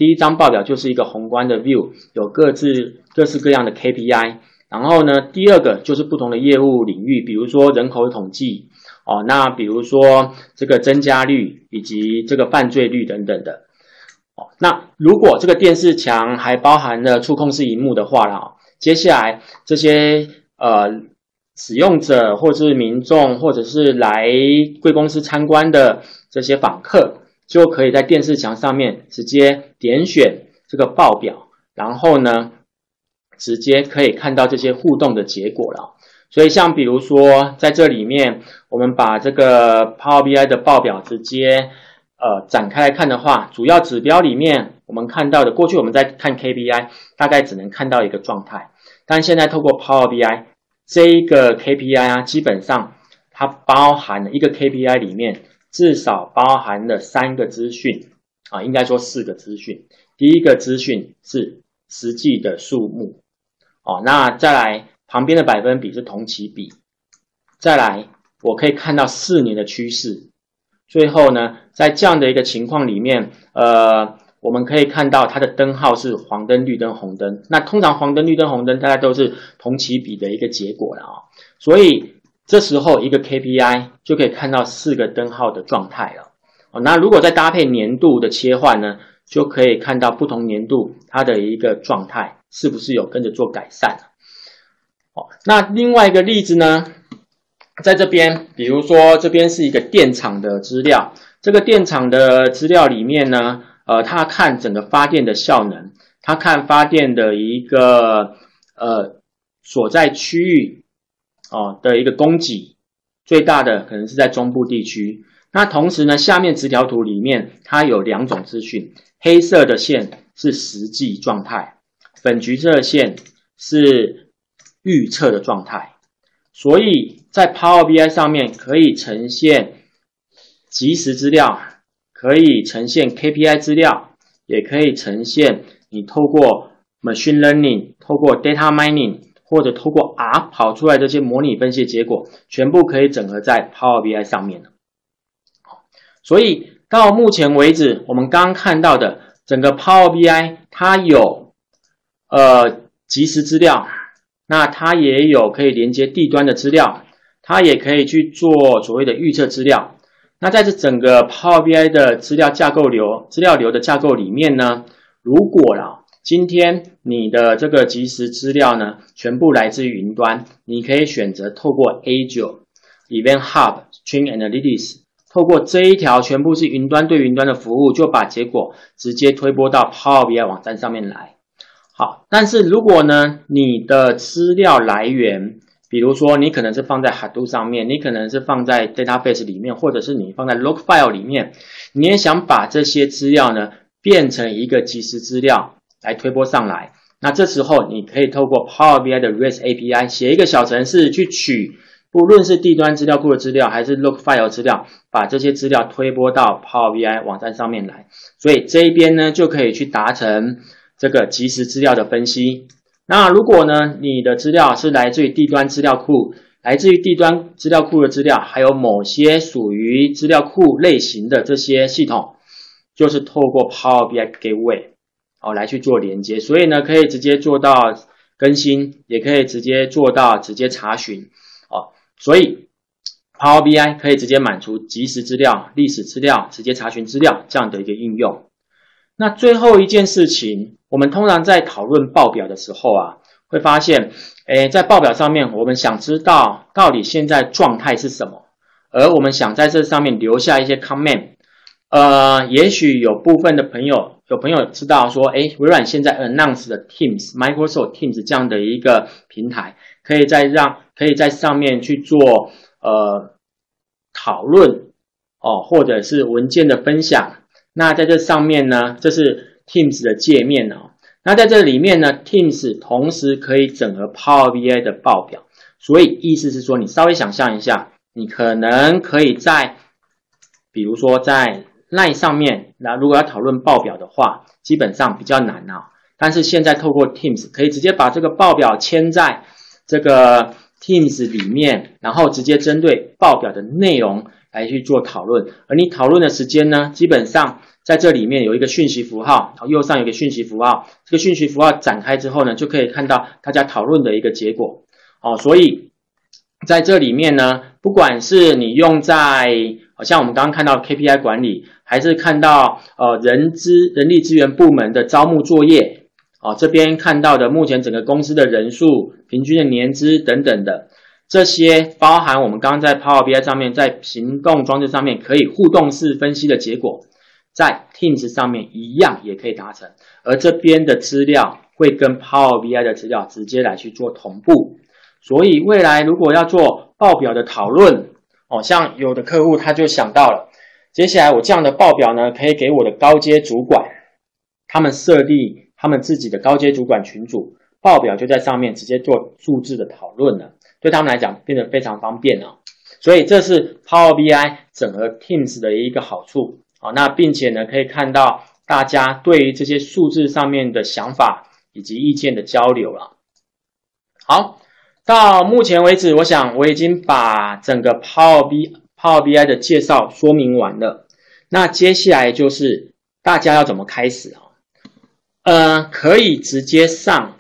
第一张报表就是一个宏观的 view， 有各自各式各样的 K P I。然后呢，第二个就是不同的业务领域，比如说人口统计哦，那比如说这个增加率以及这个犯罪率等等的。哦，那如果这个电视墙还包含了触控式萤幕的话啦，接下来这些呃使用者或是民众或者是来贵公司参观的这些访客，就可以在电视墙上面直接点选这个报表，然后呢直接可以看到这些互动的结果了。所以像比如说在这里面我们把这个 Power B I 的报表直接呃展开来看的话，主要指标里面我们看到的，过去我们在看 K P I 大概只能看到一个状态，但现在透过 Power B I 这一个 K P I 啊，基本上它包含了一个 K P I 里面至少包含了三个资讯啊，应该说四个资讯。第一个资讯是实际的数目哦，那再来旁边的百分比是同期比，再来我可以看到四年的趋势，最后呢在这样的一个情况里面呃我们可以看到它的灯号是黄灯绿灯红灯，那通常黄灯绿灯红灯大概都是同期比的一个结果了啊、哦，所以这时候一个 K P I 就可以看到四个灯号的状态了哦，那如果再搭配年度的切换呢，就可以看到不同年度它的一个状态是不是有跟着做改善。哦，那另外一个例子呢，在这边比如说这边是一个电厂的资料，这个电厂的资料里面呢呃，它看整个发电的效能，它看发电的一个呃所在区域哦的一个供给，最大的可能是在中部地区。那同时呢，下面直条图里面它有两种资讯，黑色的线是实际状态，粉橘色的线是预测的状态。所以在 Power B I 上面可以呈现即时资料，可以呈现 K P I 资料，也可以呈现你透过 Machine Learning 透过 Data Mining 或者透过 R 跑出来的这些模拟分析结果，全部可以整合在 Power B I 上面。所以到目前为止我们刚刚看到的整个 Power B I 它有呃即时资料，那它也有可以连接地端的资料，它也可以去做所谓的预测资料。那在这整个 Power B I 的资料架构流资料流的架构里面呢，如果啦今天你的这个即时资料呢全部来自于云端，你可以选择透过 Azure Event Hub Stream Analytics， 透过这一条全部是云端对云端的服务，就把结果直接推播到 Power B I 网站上面来。好，但是如果呢你的资料来源比如说你可能是放在 Hadoop 上面，你可能是放在 Database 里面，或者是你放在 Log File 里面，你也想把这些资料呢变成一个即时资料来推播上来，那这时候你可以透过 Power B I 的 REST A P I 写一个小程式去取不论是地端资料库的资料还是 Log File 资料，把这些资料推播到 Power B I 网站上面来，所以这一边呢就可以去达成这个即时资料的分析。那如果呢你的资料是来自于地端资料库，来自于地端资料库的资料还有某些属于资料库类型的这些系统，就是透过 Power B I Gateway 哦来去做连接，所以呢可以直接做到更新，也可以直接做到直接查询哦，所以 Power B I 可以直接满足即时资料、历史资料、直接查询资料这样的一个应用。那最后一件事情，我们通常在讨论报表的时候啊，会发现诶在报表上面我们想知道到底现在状态是什么，而我们想在这上面留下一些 comment。呃也许有部分的朋友有朋友知道说诶微软现在 announce 的 Teams Microsoft Teams 这样的一个平台，可以在让可以在上面去做呃讨论哦，或者是文件的分享。那在这上面呢，这是 Teams 的界面哦。那在这里面呢 Teams 同时可以整合 Power B I 的报表，所以意思是说你稍微想象一下，你可能可以在比如说在 Line 上面，那如果要讨论报表的话基本上比较难啊，但是现在透过 Teams 可以直接把这个报表嵌在这个 Teams 里面，然后直接针对报表的内容来去做讨论。而你讨论的时间呢，基本上在这里面有一个讯息符号，右上有一个讯息符号，这个讯息符号展开之后呢，就可以看到大家讨论的一个结果。哦，所以在这里面呢，不管是你用在像我们刚刚看到 K P I 管理，还是看到呃人资人力资源部门的招募作业，哦这边看到的目前整个公司的人数、平均的年资等等的，这些包含我们刚刚在 Power B I 上面，在行动装置上面可以互动式分析的结果，在 Teams 上面一样也可以达成，而这边的资料会跟 Power B I 的资料直接来去做同步。所以未来如果要做报表的讨论，哦，像有的客户他就想到了，接下来我这样的报表呢，可以给我的高阶主管，他们设立他们自己的高阶主管群组，报表就在上面直接做数字的讨论了，对他们来讲变得非常方便哦。所以这是 Power B I 整合 Teams 的一个好处啊。那并且呢，可以看到大家对于这些数字上面的想法以及意见的交流了。好。到目前为止，我想我已经把整个 Power B Power B I 的介绍说明完了。那接下来就是大家要怎么开始啊？呃，可以直接上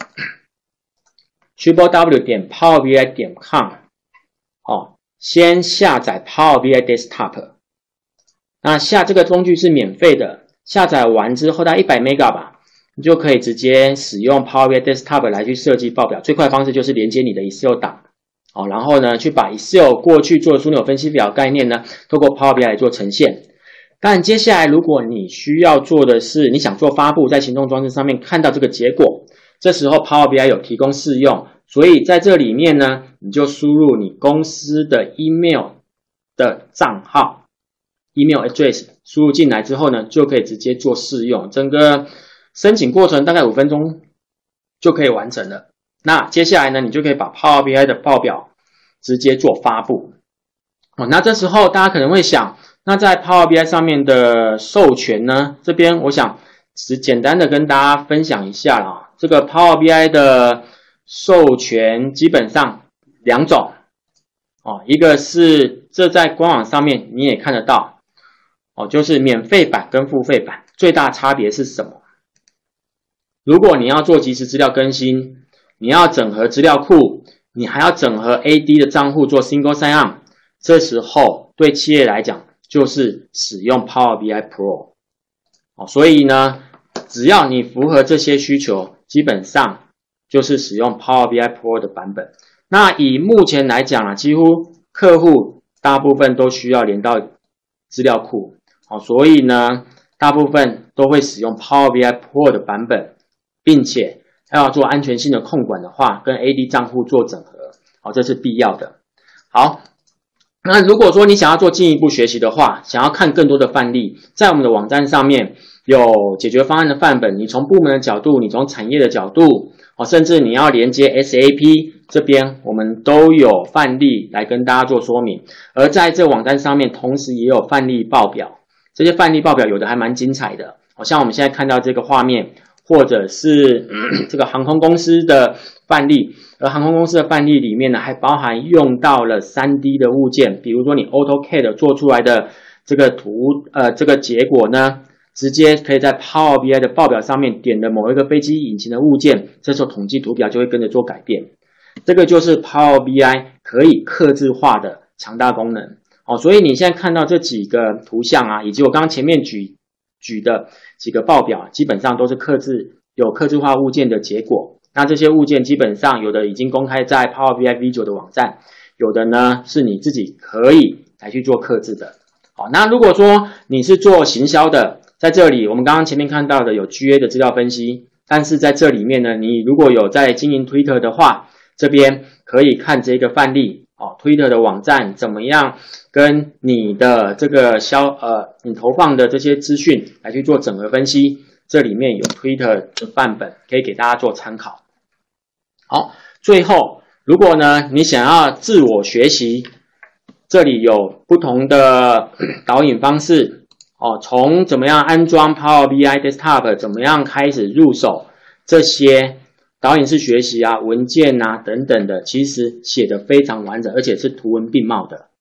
triple w 点 power b i 点 com 哦，先下载 Power B I Desktop。那下这个工具是免费的，下载完之后大概一百 mega 吧。你就可以直接使用 Power B I Desktop 来去设计报表，最快方式就是连接你的 Excel 档，哦，然后呢，去把 Excel 过去做的枢纽分析表概念呢，透过 Power B I 来做呈现。但接下来，如果你需要做的是，你想做发布，在行动装置上面看到这个结果，这时候 Power B I 有提供试用，所以在这里面呢，你就输入你公司的 email 的账号 ，email address 输入进来之后呢，就可以直接做试用，整个申请过程大概五分钟就可以完成了。那接下来呢，你就可以把 Power B I 的报表直接做发布。哦，那这时候大家可能会想，那在 Power B I 上面的授权呢，这边我想只简单的跟大家分享一下啦。这个 Power B I 的授权基本上两种，哦，一个是这在官网上面你也看得到，哦，就是免费版跟付费版，最大差别是什么？如果你要做即时资料更新，你要整合资料库，你还要整合 A D 的账户做 Single Sign On， 这时候对企业来讲就是使用 Power B I Pro。哦，所以呢，只要你符合这些需求，基本上就是使用 Power B I Pro 的版本。那以目前来讲啊，几乎客户大部分都需要连到资料库，哦，所以呢，大部分都会使用 Power B I Pro 的版本。并且要做安全性的控管的话，跟 A D 账户做整合，好，这是必要的。好，那如果说你想要做进一步学习的话，想要看更多的范例，在我们的网站上面有解决方案的范本，你从部门的角度，你从产业的角度，哦，甚至你要连接 S A P 这边，我们都有范例来跟大家做说明。而在这网站上面，同时也有范例报表，这些范例报表有的还蛮精彩的，好像我们现在看到这个画面。或者是、嗯、这个航空公司的范例，而航空公司的范例里面呢，还包含用到了 三 D 的物件，比如说你 AutoCAD 做出来的这个图，呃，这个结果呢，直接可以在 Power B I 的报表上面点的某一个飞机引擎的物件，这时候统计图表就会跟着做改变。这个就是 Power B I 可以客制化的强大功能。哦，所以你现在看到这几个图像啊，以及我刚刚前面举举的几个报表，基本上都是客制有客制化物件的结果。那这些物件基本上有的已经公开在 Power B I V 九 的网站，有的呢是你自己可以来去做客制的。好，那如果说你是做行销的，在这里我们刚刚前面看到的有 G A 的资料分析，但是在这里面呢，你如果有在经营 Twitter 的话，这边可以看这个范例。哦 ，Twitter 的网站怎么样跟你的这个销呃你投放的这些资讯来去做整合分析？这里面有 Twitter 的范本可以给大家做参考。好，最后如果呢你想要自我学习，这里有不同的导引方式哦，从怎么样安装 Power B I Desktop， 怎么样开始入手这些。导引式学习啊，文件啊等等的，其实写得非常完整，而且是图文并茂的。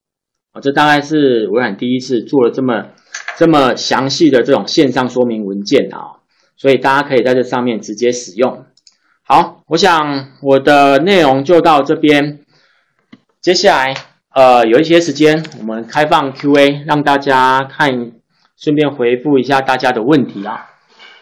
啊，这大概是微软第一次做了这么这么详细的这种线上说明文件啊，所以大家可以在这上面直接使用。好，我想我的内容就到这边，接下来呃有一些时间我们开放 Q A， 让大家看，顺便回复一下大家的问题啊。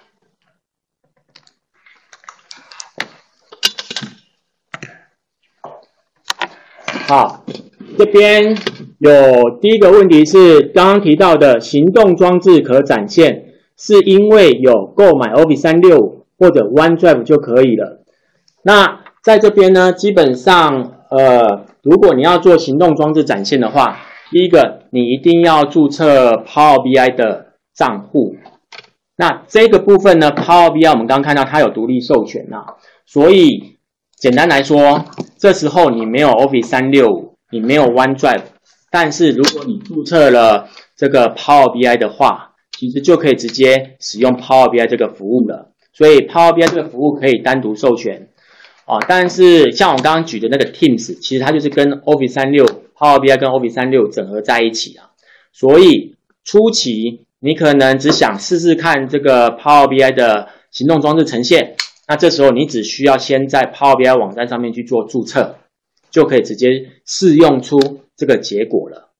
好，这边有第一个问题是刚刚提到的行动装置可展现，是因为有购买 Office 三六五或者 OneDrive 就可以了。那在这边呢，基本上呃，如果你要做行动装置展现的话，第一个你一定要注册 Power B I 的账户。那这个部分呢 ，Power B I 我们刚刚看到它有独立授权啊，所以简单来说，这时候你没有 Office 三六五，你没有 OneDrive， 但是如果你注册了这个 Power B I 的话，其实就可以直接使用 Power B I 这个服务了。所以 Power B I 这个服务可以单独授权啊，但是像我刚刚举的那个 Teams， 其实它就是跟 Office 三六五 Power B I 跟 Office 三六五整合在一起啊。所以初期你可能只想试试看这个 Power B I 的行动装置呈现。那这时候你只需要先在 Power B I 网站上面去做注册，就可以直接试用出这个结果了。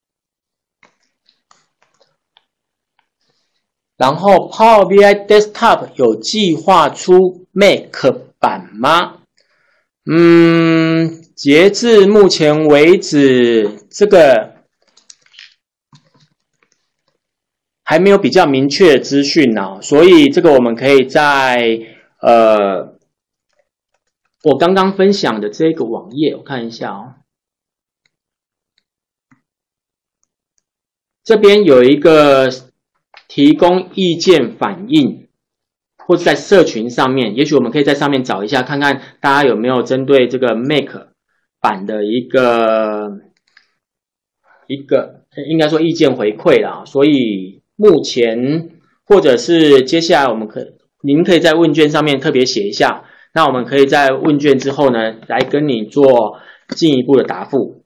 然后 Power B I Desktop 有计划出 Mac 版吗？嗯，截至目前为止，这个还没有比较明确的资讯啊，所以这个我们可以在呃，我刚刚分享的这个网页，我看一下哦。这边有一个提供意见反映，或者在社群上面，也许我们可以在上面找一下，看看大家有没有针对这个 Mac 版的一个一个应该说意见回馈啦。所以目前或者是接下来我们可以。您可以在问卷上面特别写一下，那我们可以在问卷之后呢，来跟你做进一步的答复。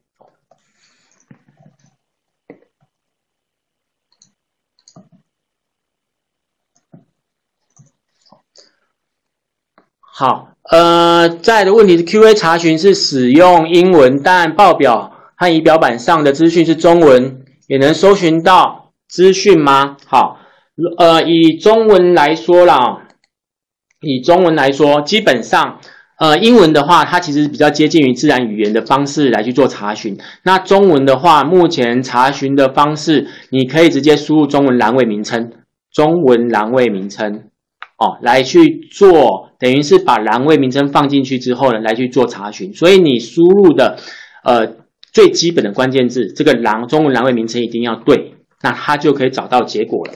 好，呃，再来的问题是 Q A 查询是使用英文，但报表和仪表板上的资讯是中文，也能搜寻到资讯吗？好，呃，以中文来说啦。以中文来说，基本上，呃，英文的话，它其实比较接近于自然语言的方式来去做查询。那中文的话，目前查询的方式，你可以直接输入中文栏位名称，中文栏位名称，哦，来去做，等于是把栏位名称放进去之后呢，来去做查询。所以你输入的，呃，最基本的关键字，这个栏中文栏位名称一定要对，那它就可以找到结果了。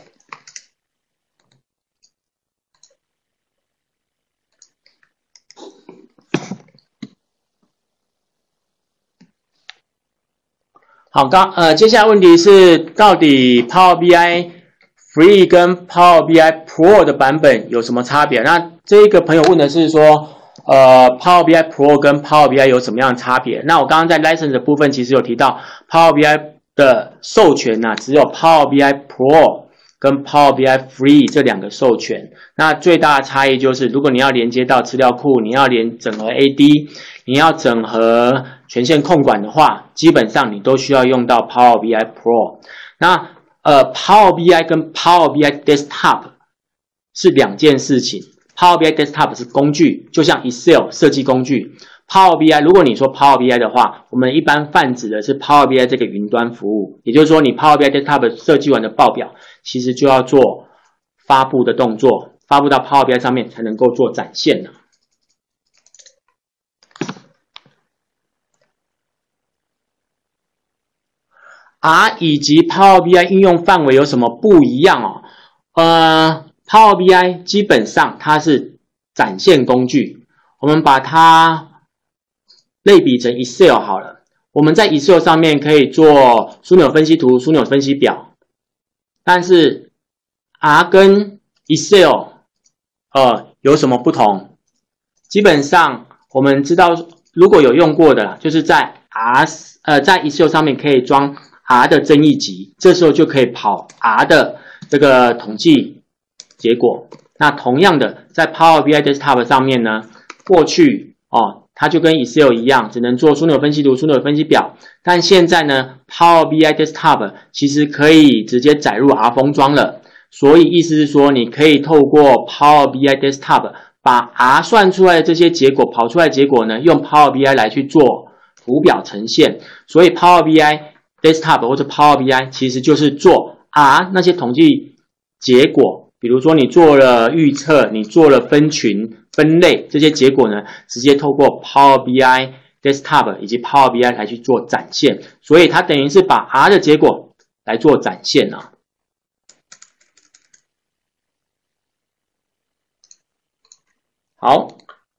好，刚呃，接下来问题是，到底 Power B I Free 跟 Power B I Pro 的版本有什么差别？那这一个朋友问的是说，呃 ，Power B I Pro 跟 Power B I 有什么样的差别？那我刚刚在 License 的部分其实有提到 ，Power B I 的授权呢、啊，只有 Power B I Pro 跟 Power B I Free 这两个授权。那最大的差异就是，如果你要连接到资料库，你要连整合 A D， 你要整合权限控管的话，基本上你都需要用到 Power B I Pro。那呃 ，Power B I 跟 Power B I Desktop 是两件事情。Power B I Desktop 是工具，就像 Excel 设计工具。Power B I， 如果你说 Power B I 的话，我们一般泛指的是 Power B I 这个云端服务，也就是说，你 Power B I Desktop 设计完的报表，其实就要做发布的动作，发布到 Power B I 上面才能够做展现了。R 以及 Power B I 应用范围有什么不一样哦？呃 ，Power B I 基本上它是展现工具，我们把它类比成 Excel 好了。我们在 Excel 上面可以做枢纽分析图、枢纽分析表，但是 R 跟 Excel 呃有什么不同？基本上我们知道，如果有用过的，就是在 R 呃在 Excel 上面可以装 R 的增益集，这时候就可以跑 R 的这个统计结果。那同样的，在 Power B I Desktop 上面呢，过去哦，它就跟 Excel 一样，只能做枢纽分析图、枢纽分析表。但现在呢 ，Power B I Desktop 其实可以直接载入 R 封装了。所以意思是说，你可以透过 Power B I Desktop 把 R 算出来的这些结果、跑出来的结果呢，用 Power B I 来去做图表呈现。所以 Power B I Desktop 或者 Power B I 其实就是做 R 那些统计结果。比如说你做了预测，你做了分群、分类，这些结果呢，直接透过 Power B I Desktop 以及 Power B I 来去做展现，所以它等于是把 R 的结果来做展现啊。好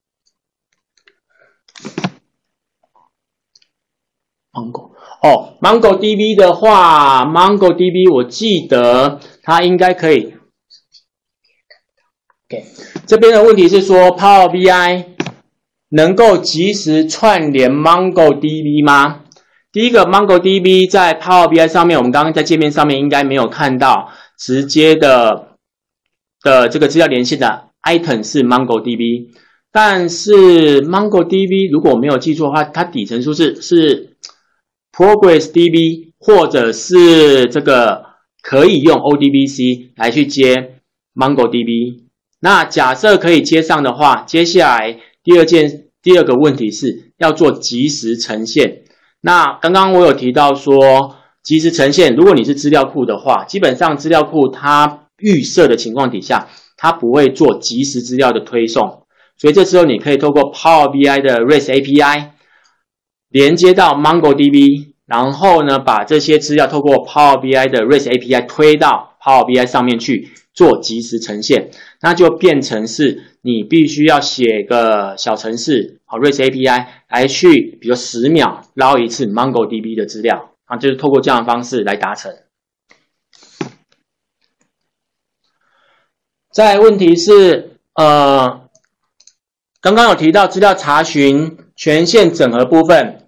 ，Mongo 哦 ，MongoDB 的话 ，MongoDB 我记得它应该可以。OK， 这边的问题是说 Power B I 能够即时串联 MongoDB 吗？第一个 MongoDB 在 Power B I 上面，我们刚刚在界面上面应该没有看到直接的的这个资料连线的 item 是 MongoDB， 但是 MongoDB 如果我没有记错的话，它底层数是是 ProgressDB 或者是这个可以用 O D B C 来去接 MongoDB。那假设可以接上的话，接下来第二件第二个问题是要做即时呈现。那刚刚我有提到说，即时呈现，如果你是资料库的话，基本上资料库它预设的情况底下，它不会做即时资料的推送，所以这时候你可以透过 Power B I 的 REST A P I 连接到 MongoDB， 然后呢把这些资料透过 Power B I 的 REST A P I 推到 Power B I 上面去做即时呈现，那就变成是你必须要写个小程式，好 REST A P I 来去，比如十秒捞一次 MongoDB 的资料，啊，就是透过这样的方式来达成。再来问题是，呃，刚刚有提到资料查询权限整合部分，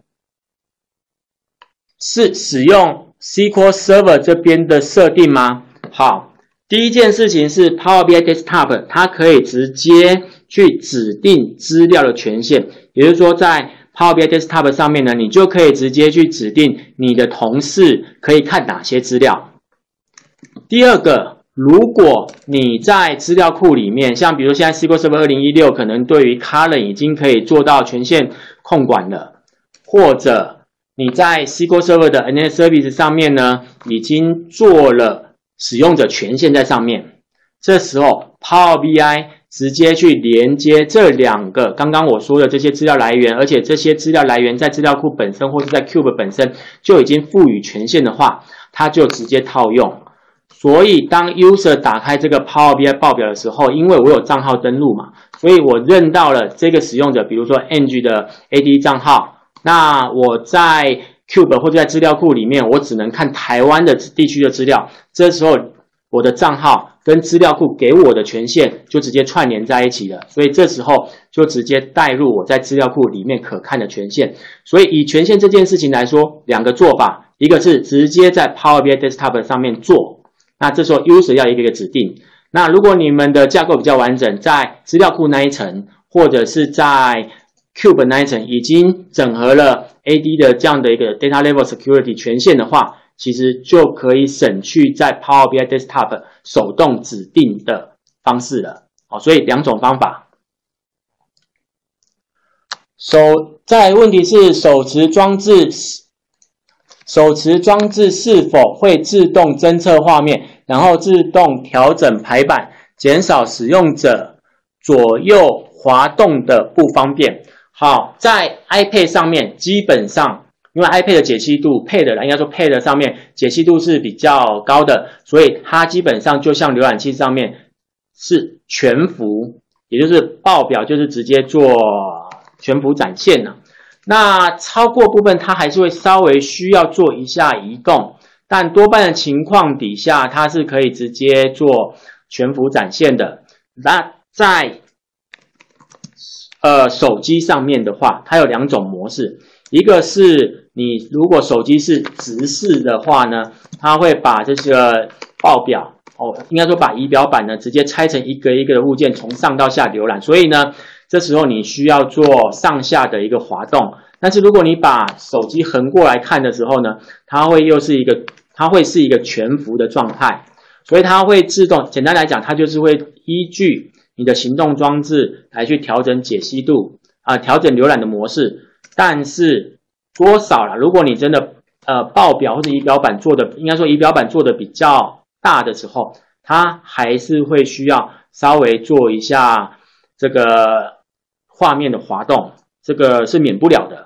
是使用 S Q L Server 这边的设定吗？好。第一件事情是 Power B I Desktop 它可以直接去指定资料的权限，也就是说在 Power B I Desktop 上面呢，你就可以直接去指定你的同事可以看哪些资料。第二个，如果你在资料库里面，像比如现在 S Q L Server 二零一六可能对于 Current 已经可以做到权限控管了，或者你在 S Q L Server 的 N S Service 上面呢，已经做了使用者权限在上面，这时候 Power B I 直接去连接这两个刚刚我说的这些资料来源，而且这些资料来源在资料库本身或是在 Cube 本身就已经赋予权限的话，它就直接套用。所以当 User 打开这个 Power B I 报表的时候，因为我有账号登录嘛，所以我认到了这个使用者，比如说 Eng 的 A D 账号，那我在Cube 或者在资料库里面，我只能看台湾的地区的资料，这时候我的账号跟资料库给我的权限就直接串联在一起了，所以这时候就直接带入我在资料库里面可看的权限。所以以权限这件事情来说，两个做法，一个是直接在 Power B I Desktop 上面做，那这时候 User 要一个一个指定。那如果你们的架构比较完整，在资料库那一层，或者是在Cube 那一层已经整合了 A D 的这样的一个 Data Level Security 权限的话，其实就可以省去在 Power B I Desktop 手动指定的方式了。好，所以两种方法。手再来问题是手持装置，手持装置是否会自动侦测画面，然后自动调整排版，减少使用者左右滑动的不方便。好，在 iPad 上面基本上，因为 iPad 的解析度 Pad 应该说 Pad 上面解析度是比较高的，所以它基本上就像浏览器上面是全幅，也就是报表就是直接做全幅展现了。那超过部分它还是会稍微需要做一下移动，但多半的情况底下它是可以直接做全幅展现的。那在呃，手机上面的话，它有两种模式，一个是你如果手机是直视的话呢，它会把这个报表哦，应该说把仪表板呢直接拆成一个一个的物件，从上到下浏览。所以呢，这时候你需要做上下的一个滑动。但是如果你把手机横过来看的时候呢，它会又是一个，它会是一个全幅的状态。所以它会自动，简单来讲，它就是会依据你的行动装置来去调整解析度啊、呃，调整浏览的模式。但是多少啦，如果你真的呃报表或者仪表板做的，应该说仪表板做的比较大的时候，它还是会需要稍微做一下这个画面的滑动，这个是免不了的。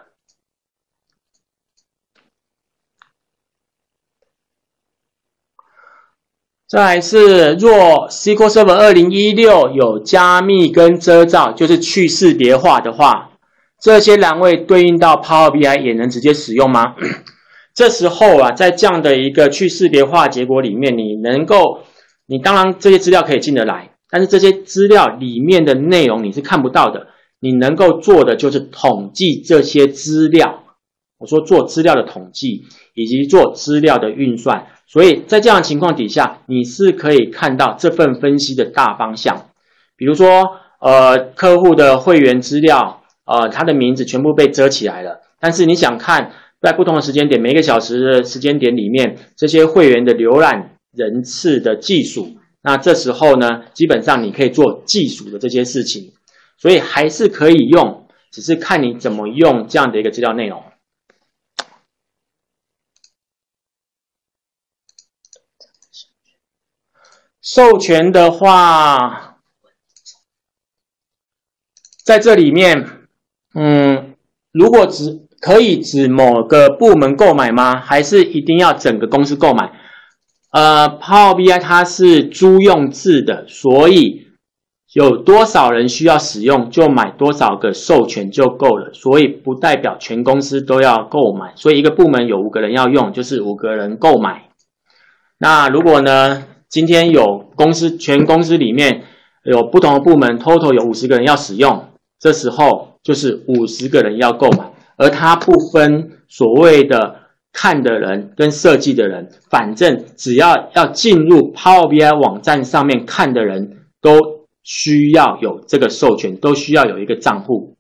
再来是，若 S Q L Server 二零一六有加密跟遮罩，就是去识别化的话，这些栏位对应到 Power B I 也能直接使用吗？这时候啊，在这样的一个去识别化结果里面，你能够，你当然这些资料可以进得来，但是这些资料里面的内容你是看不到的，你能够做的就是统计这些资料。我说做资料的统计，以及做资料的运算。所以在这样的情况底下，你是可以看到这份分析的大方向。比如说，呃，客户的会员资料，呃，他的名字全部被遮起来了。但是你想看，在不同的时间点，每一个小时的时间点里面，这些会员的浏览人次的计数，那这时候呢，基本上你可以做计数的这些事情。所以还是可以用，只是看你怎么用这样的一个资料内容。授权的话，在这里面，嗯，如果只可以指某个部门购买吗？还是一定要整个公司购买？呃 ，Power B I 它是租用制的，所以有多少人需要使用，就买多少个授权就够了，所以不代表全公司都要购买。所以一个部门有五个人要用，就是五个人购买。那如果呢？今天有公司，全公司里面有不同的部门 ，total 有五十个人要使用，这时候就是五十个人要购买，而它不分所谓的看的人跟设计的人，反正只要要进入 Power B I 网站上面看的人，都需要有这个授权，都需要有一个账户。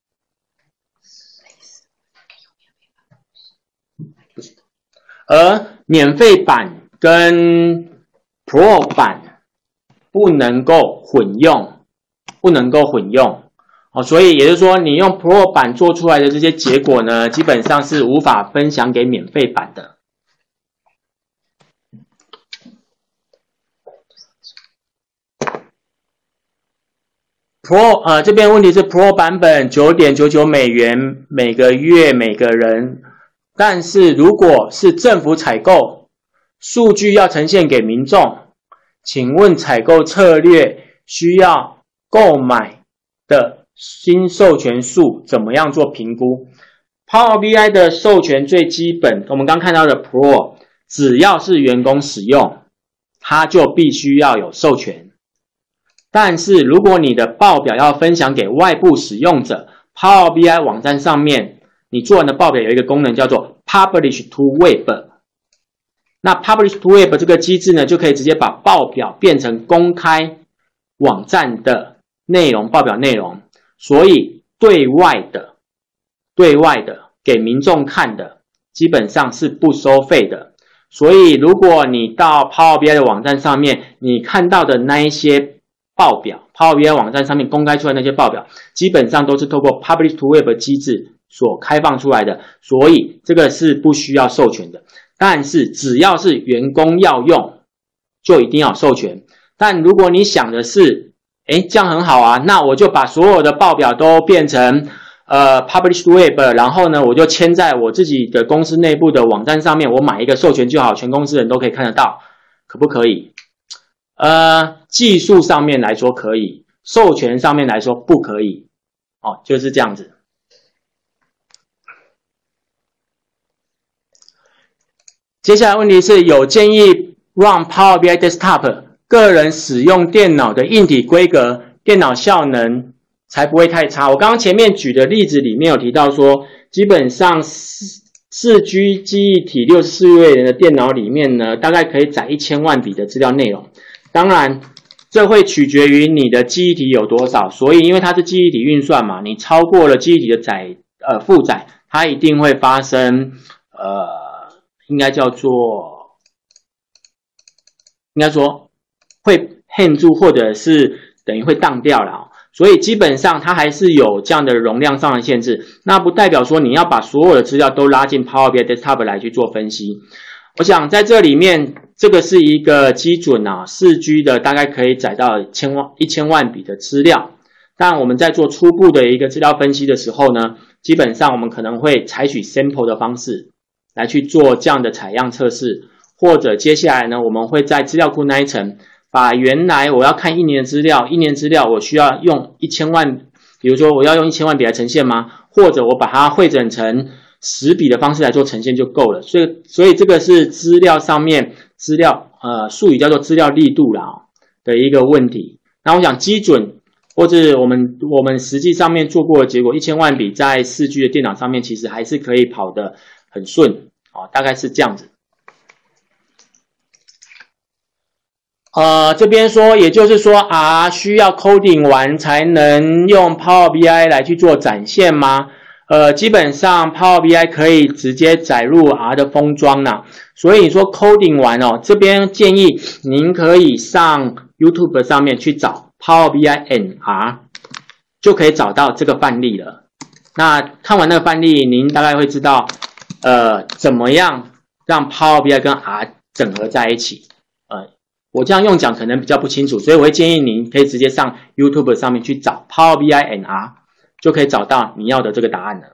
而免费版跟Pro 版不能够混用，不能够混用哦，所以也就是说，你用 Pro 版做出来的这些结果呢，基本上是无法分享给免费版的。Pro 呃这边问题是 Pro 版本 九点九九美元每个月每个人，但是如果是政府采购，数据要呈现给民众，请问采购策略需要购买的新授权数怎么样做评估？ Power B I 的授权最基本，我们刚看到的 Pro， 只要是员工使用，它就必须要有授权。但是如果你的报表要分享给外部使用者， Power B I 网站上面你做完的报表有一个功能叫做 Publish to Web，那 Publish to Web 这个机制呢，就可以直接把报表变成公开网站的内容，报表内容。所以对外的、对外的给民众看的，基本上是不收费的。所以如果你到 Power B I 的网站上面，你看到的那一些报表 ，Power B I 网站上面公开出来的那些报表，基本上都是透过 Publish to Web 机制所开放出来的，所以这个是不需要授权的。但是只要是员工要用，就一定要授权。但如果你想的是，诶，这样很好啊，那我就把所有的报表都变成呃 Publish to Web， 然后呢，我就签在我自己的公司内部的网站上面，我买一个授权就好，全公司人都可以看得到，可不可以？呃，技术上面来说可以，授权上面来说不可以。哦，就是这样子。接下来问题是有建议让 Power B I Desktop 个人使用电脑的硬体规格、电脑效能才不会太差。我刚刚前面举的例子里面有提到说，基本上四 G 记忆体六十四位的电脑里面呢，大概可以载一千万笔的资料内容。当然，这会取决于你的记忆体有多少，所以因为它是记忆体运算嘛，你超过了记忆体的载呃负载，它一定会发生呃，应该叫做，应该说会 hang 住，或者是等于会当掉了、哦。所以基本上它还是有这样的容量上的限制，那不代表说你要把所有的资料都拉进 Power B I Desktop 来去做分析。我想在这里面，这个是一个基准啊 ，四 G 的大概可以载到千万一千万笔的资料。但我们在做初步的一个资料分析的时候呢，基本上我们可能会采取 sample 的方式来去做这样的采样测试，或者接下来呢，我们会在资料库那一层。把原来我要看一年的资料，一年资料我需要用一千万，比如说我要用一千万笔来呈现吗？或者我把它汇整成十笔的方式来做呈现就够了。所以，所以这个是资料上面资料呃术语叫做资料力度啦、哦、的一个问题。那我想基准或者我们我们实际上面做过的结果，一千万笔在四 G 的电脑上面其实还是可以跑得很顺哦，大概是这样子。呃，这边说，也就是说 R 需要 coding 完才能用 Power B I 来去做展现吗？呃，基本上 Power B I 可以直接载入 R 的封装啦，所以说 coding 完哦，这边建议您可以上 YouTube 上面去找 Power B I and R， 就可以找到这个范例了。那看完那个范例，您大概会知道，呃，怎么样让 Power B I 跟 R 整合在一起。呃。我这样用讲可能比较不清楚，所以我会建议您可以直接上 YouTube 上面去找 Power B I and R， 就可以找到你要的这个答案了。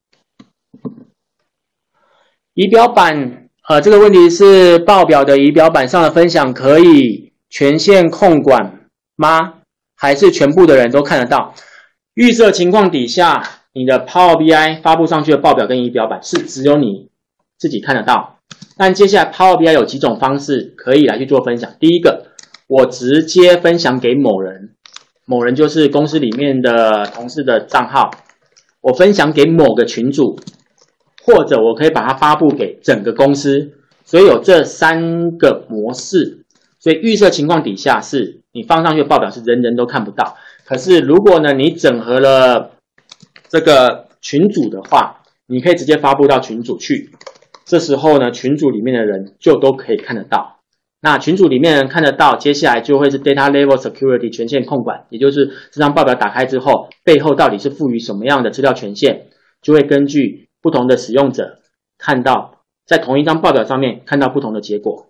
仪表板，呃，这个问题是报表的仪表板上的分享可以权限控管吗？还是全部的人都看得到？预设情况底下，你的 Power B I 发布上去的报表跟仪表板是只有你自己看得到。但接下来 Power B I 有几种方式可以来去做分享。第一个，我直接分享给某人，某人就是公司里面的同事的账号，我分享给某个群组，或者我可以把它发布给整个公司。所以有这三个模式。所以预设情况底下是你放上去的报表是人人都看不到。可是如果呢你整合了这个群组的话，你可以直接发布到群组去。这时候呢，群组里面的人就都可以看得到。那群组里面的人看得到，接下来就会是 Data Level Security 权限控管，也就是这张报表打开之后，背后到底是赋予什么样的资料权限，就会根据不同的使用者看到，在同一张报表上面看到不同的结果。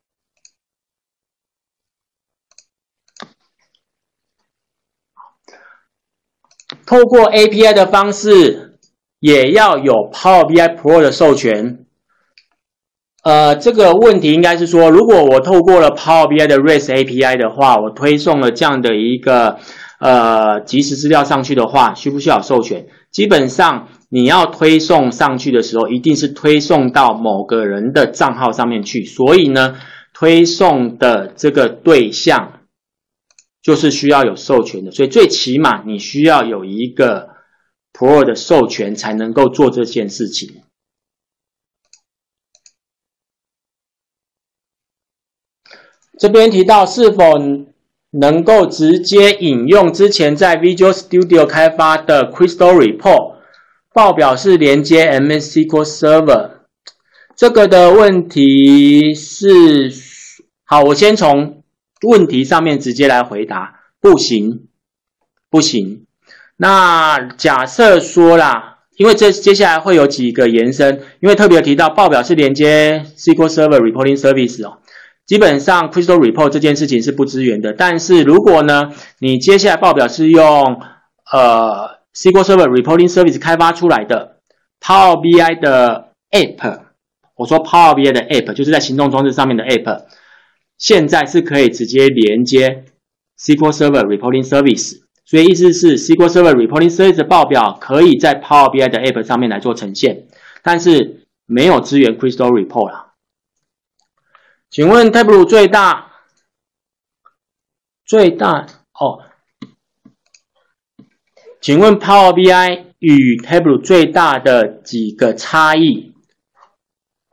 透过 A P I 的方式，也要有 Power B I Pro 的授权。呃，这个问题应该是说，如果我透过了 Power B I 的 REST A P I 的话，我推送了这样的一个呃即时资料上去的话，需不需要授权？基本上你要推送上去的时候，一定是推送到某个人的账号上面去，所以呢，推送的这个对象就是需要有授权的，所以最起码你需要有一个 Pro 的授权才能够做这件事情。这边提到是否能够直接引用之前在 Visual Studio 开发的 Crystal Report 报表是连接 M S S Q L Server， 这个的问题是，好，我先从问题上面直接来回答，不行，不行。那假设说啦，因为这接下来会有几个延伸，因为特别提到报表是连接 S Q L Server Reporting Service 哦。基本上 Crystal Report 这件事情是不支援的，但是如果呢，你接下来报表是用呃 S Q L Server Reporting Service 开发出来的 Power B I 的 App， 我说 Power B I 的 App 就是在行动装置上面的 App， 现在是可以直接连接 S Q L Server Reporting Service， 所以意思是 S Q L Server Reporting Service 的报表可以在 Power B I 的 App 上面来做呈现，但是没有支援 Crystal Report 啦。请问 Tableau 最大最大哦？请问 Power B I 与 Tableau 最大的几个差异？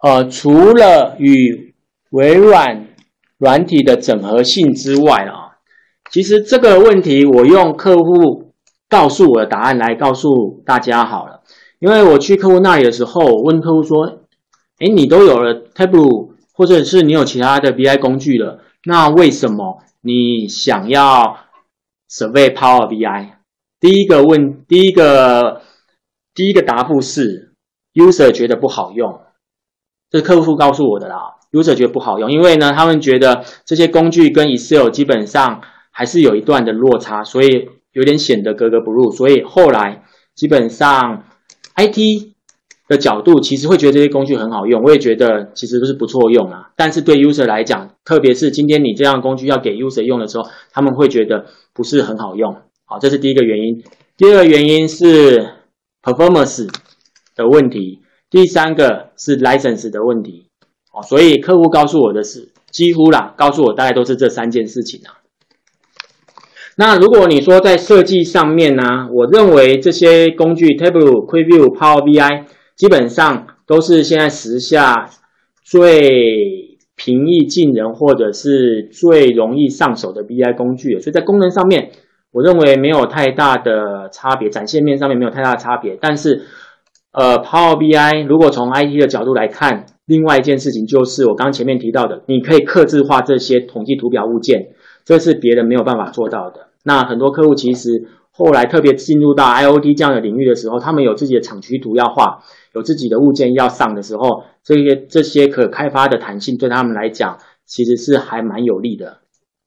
呃，除了与微软软体的整合性之外啊，其实这个问题我用客户告诉我的答案来告诉大家好了。因为我去客户那里的时候，我问客户说，诶，你都有了 Tableau 或者是你有其他的 B I 工具了，那为什么你想要 Survey Power B I？ 第一个问，第一个第一个答复是 User 觉得不好用，这是客户告诉我的啦。User 觉得不好用，因为呢，他们觉得这些工具跟 Excel 基本上还是有一段的落差，所以有点显得格格不入。所以后来基本上 I T 的角度其实会觉得这些工具很好用，我也觉得其实都是不错用啊。但是对 User 来讲，特别是今天你这样的工具要给 User 用的时候，他们会觉得不是很好用。好，这是第一个原因。第二个原因是 Performance 的问题，第三个是 License 的问题。哦，所以客户告诉我的是，几乎啦，告诉我大概都是这三件事情啊。那如果你说在设计上面呢、啊，我认为这些工具 Tableau、QuickView、Power B I 基本上都是现在时下最平易近人或者是最容易上手的 B I 工具，所以在功能上面我认为没有太大的差别，展现面上面没有太大的差别。但是呃 Power B I 如果从 I T 的角度来看，另外一件事情就是我刚刚前面提到的，你可以客制化这些统计图表物件，这是别人没有办法做到的。那很多客户其实后来特别进入到 I O T 这样的领域的时候，他们有自己的厂区图要画，有自己的物件要上的时候，这些这些可开发的弹性对他们来讲其实是还蛮有利的。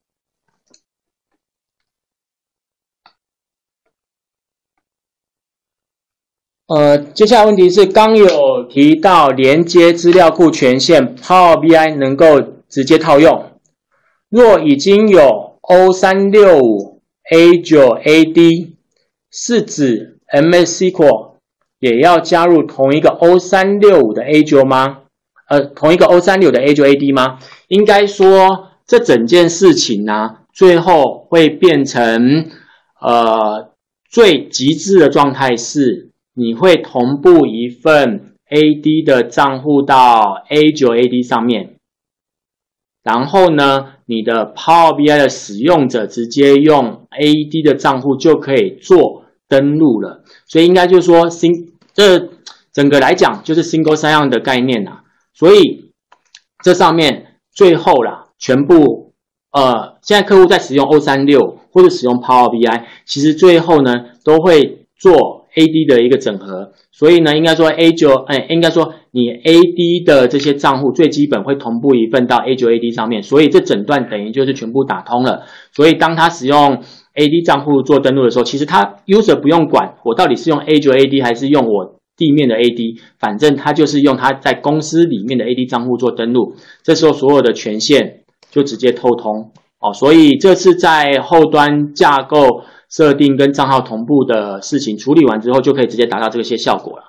呃，接下来问题是刚有提到连接资料库权限 Power B I 能够直接套用，若已经有 O 三六五 A 九 A D 是指 M S S Q L 也要加入同一个 O 三六五的 A 九 吗？呃，同一个 O 三六五的 A 九 A D 吗？应该说这整件事情呢、啊，最后会变成呃最极致的状态是，你会同步一份 A D 的账户到 A 九 A D 上面，然后呢，你的 Power B I 的使用者直接用 A D 的账户就可以做登录了。所以应该就是说，这整个来讲就是 Single Sign-On 的概念啦。所以这上面最后啦，全部呃，现在客户在使用 O 三六五 或者使用 Power B I， 其实最后呢都会做 A D 的一个整合。所以呢，应该说 A 九， 哎，应该说你 A D 的这些账户最基本会同步一份到 A 九 A D 上面，所以这整段等于就是全部打通了。所以当他使用 A D 账户做登录的时候，其实他 user 不用管我到底是用 A 九 A D 还是用我地面的 A D， 反正他就是用他在公司里面的 A D 账户做登录，这时候所有的权限就直接透通哦。所以这次在后端架构设定跟账号同步的事情处理完之后，就可以直接达到这些效果了。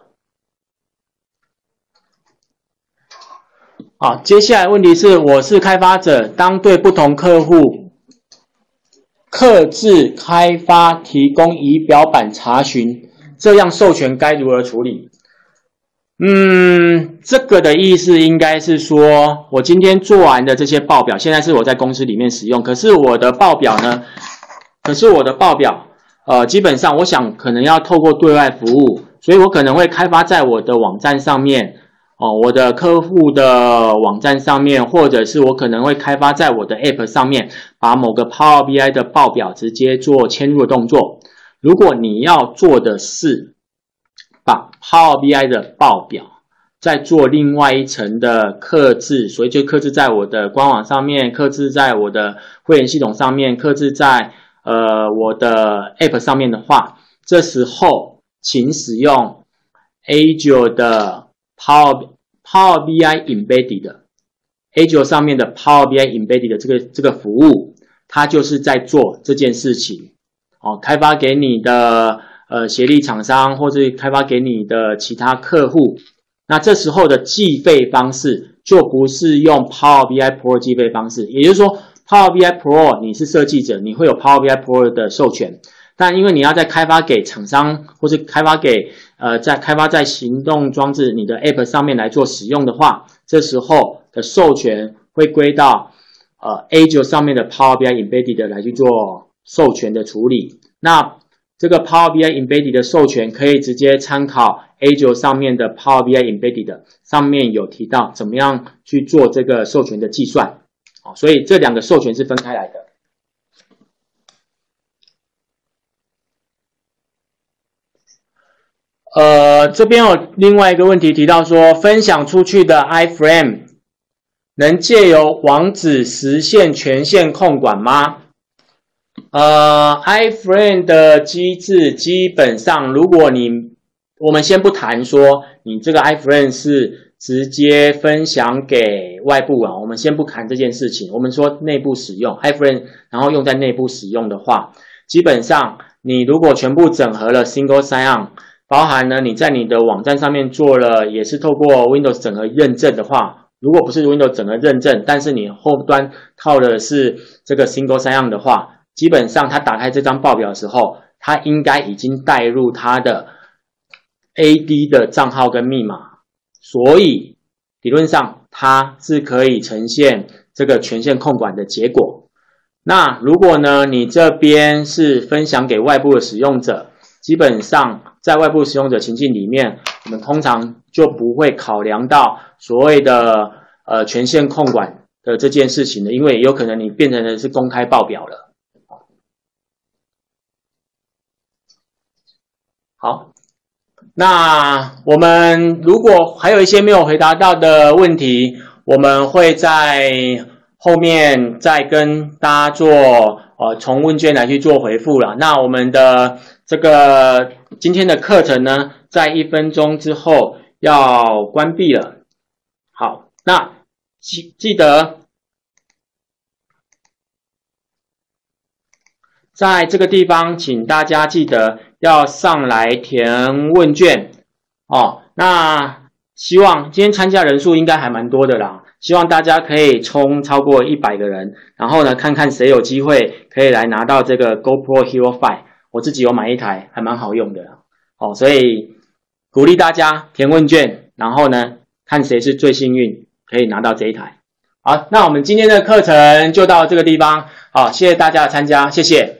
好，接下来问题是，我是开发者，当对不同客户客制开发提供仪表板查询，这样授权该如何处理？嗯，这个的意思应该是说，我今天做完的这些报表，现在是我在公司里面使用，可是我的报表呢？可是我的报表，呃，基本上我想可能要透过对外服务，所以我可能会开发在我的网站上面，哦，我的客户的网站上面，或者是我可能会开发在我的 App 上面，把某个 Power B I 的报表直接做嵌入的动作。如果你要做的是把 Power B I 的报表再做另外一层的客制，所以就客制在我的官网上面，客制在我的会员系统上面，客制在呃我的 App 上面的话，这时候请使用 Azure 的 Power Power B I Embedded 的 Azure 上面的 Power B I Embedded 的这个这个服务，它就是在做这件事情哦，开发给你的呃协力厂商，或是开发给你的其他客户。那这时候的计费方式就不是用 Power B I Pro 计费方式，也就是说 Power B I Pro 你是设计者，你会有 Power B I Pro 的授权，但因为你要再开发给厂商，或是开发给呃在开发在行动装置你的 App 上面来做使用的话， 这时候的授权会归到呃 Azure 上面的 Power B I Embedded 来去做授权的处理。那这个 Power B I Embedded 的授权可以直接参考 Azure 上面的 Power B I Embedded， 上面有提到怎么样去做这个授权的计算。好，所以这两个授权是分开来的。呃，这边有另外一个问题提到说，分享出去的 iframe 能借由网址实现权限控管吗？呃 iframe 的机制基本上，如果你我们先不谈说你这个 iframe 是直接分享给外部啊，我们先不谈这件事情。我们说内部使用 iframe， 然后用在内部使用的话，基本上你如果全部整合了 single sign-on， 包含呢你在你的网站上面做了也是透过 Windows 整合认证的话，如果不是 Windows 整合认证，但是你后端套的是这个 single sign-on 的话，基本上它打开这张报表的时候，它应该已经带入它的 A D 的账号跟密码，所以理论上它是可以呈现这个权限控管的结果。那如果呢你这边是分享给外部的使用者，基本上在外部使用者情境里面，我们通常就不会考量到所谓的呃权限控管的这件事情的，因为有可能你变成的是公开报表了。好，那我们如果还有一些没有回答到的问题，我们会在后面再跟大家做呃从问卷来去做回复了。那我们的这个今天的课程呢，在一分钟之后要关闭了。好，那记记得在这个地方，请大家记得要上来填问卷哦。那希望今天参加人数应该还蛮多的啦，希望大家可以冲超过一百个人，然后呢，看看谁有机会可以来拿到这个 GoPro Hero 五。我自己有买一台，还蛮好用的哦，所以鼓励大家填问卷，然后呢，看谁是最幸运可以拿到这一台。好，那我们今天的课程就到这个地方，好，谢谢大家的参加，谢谢。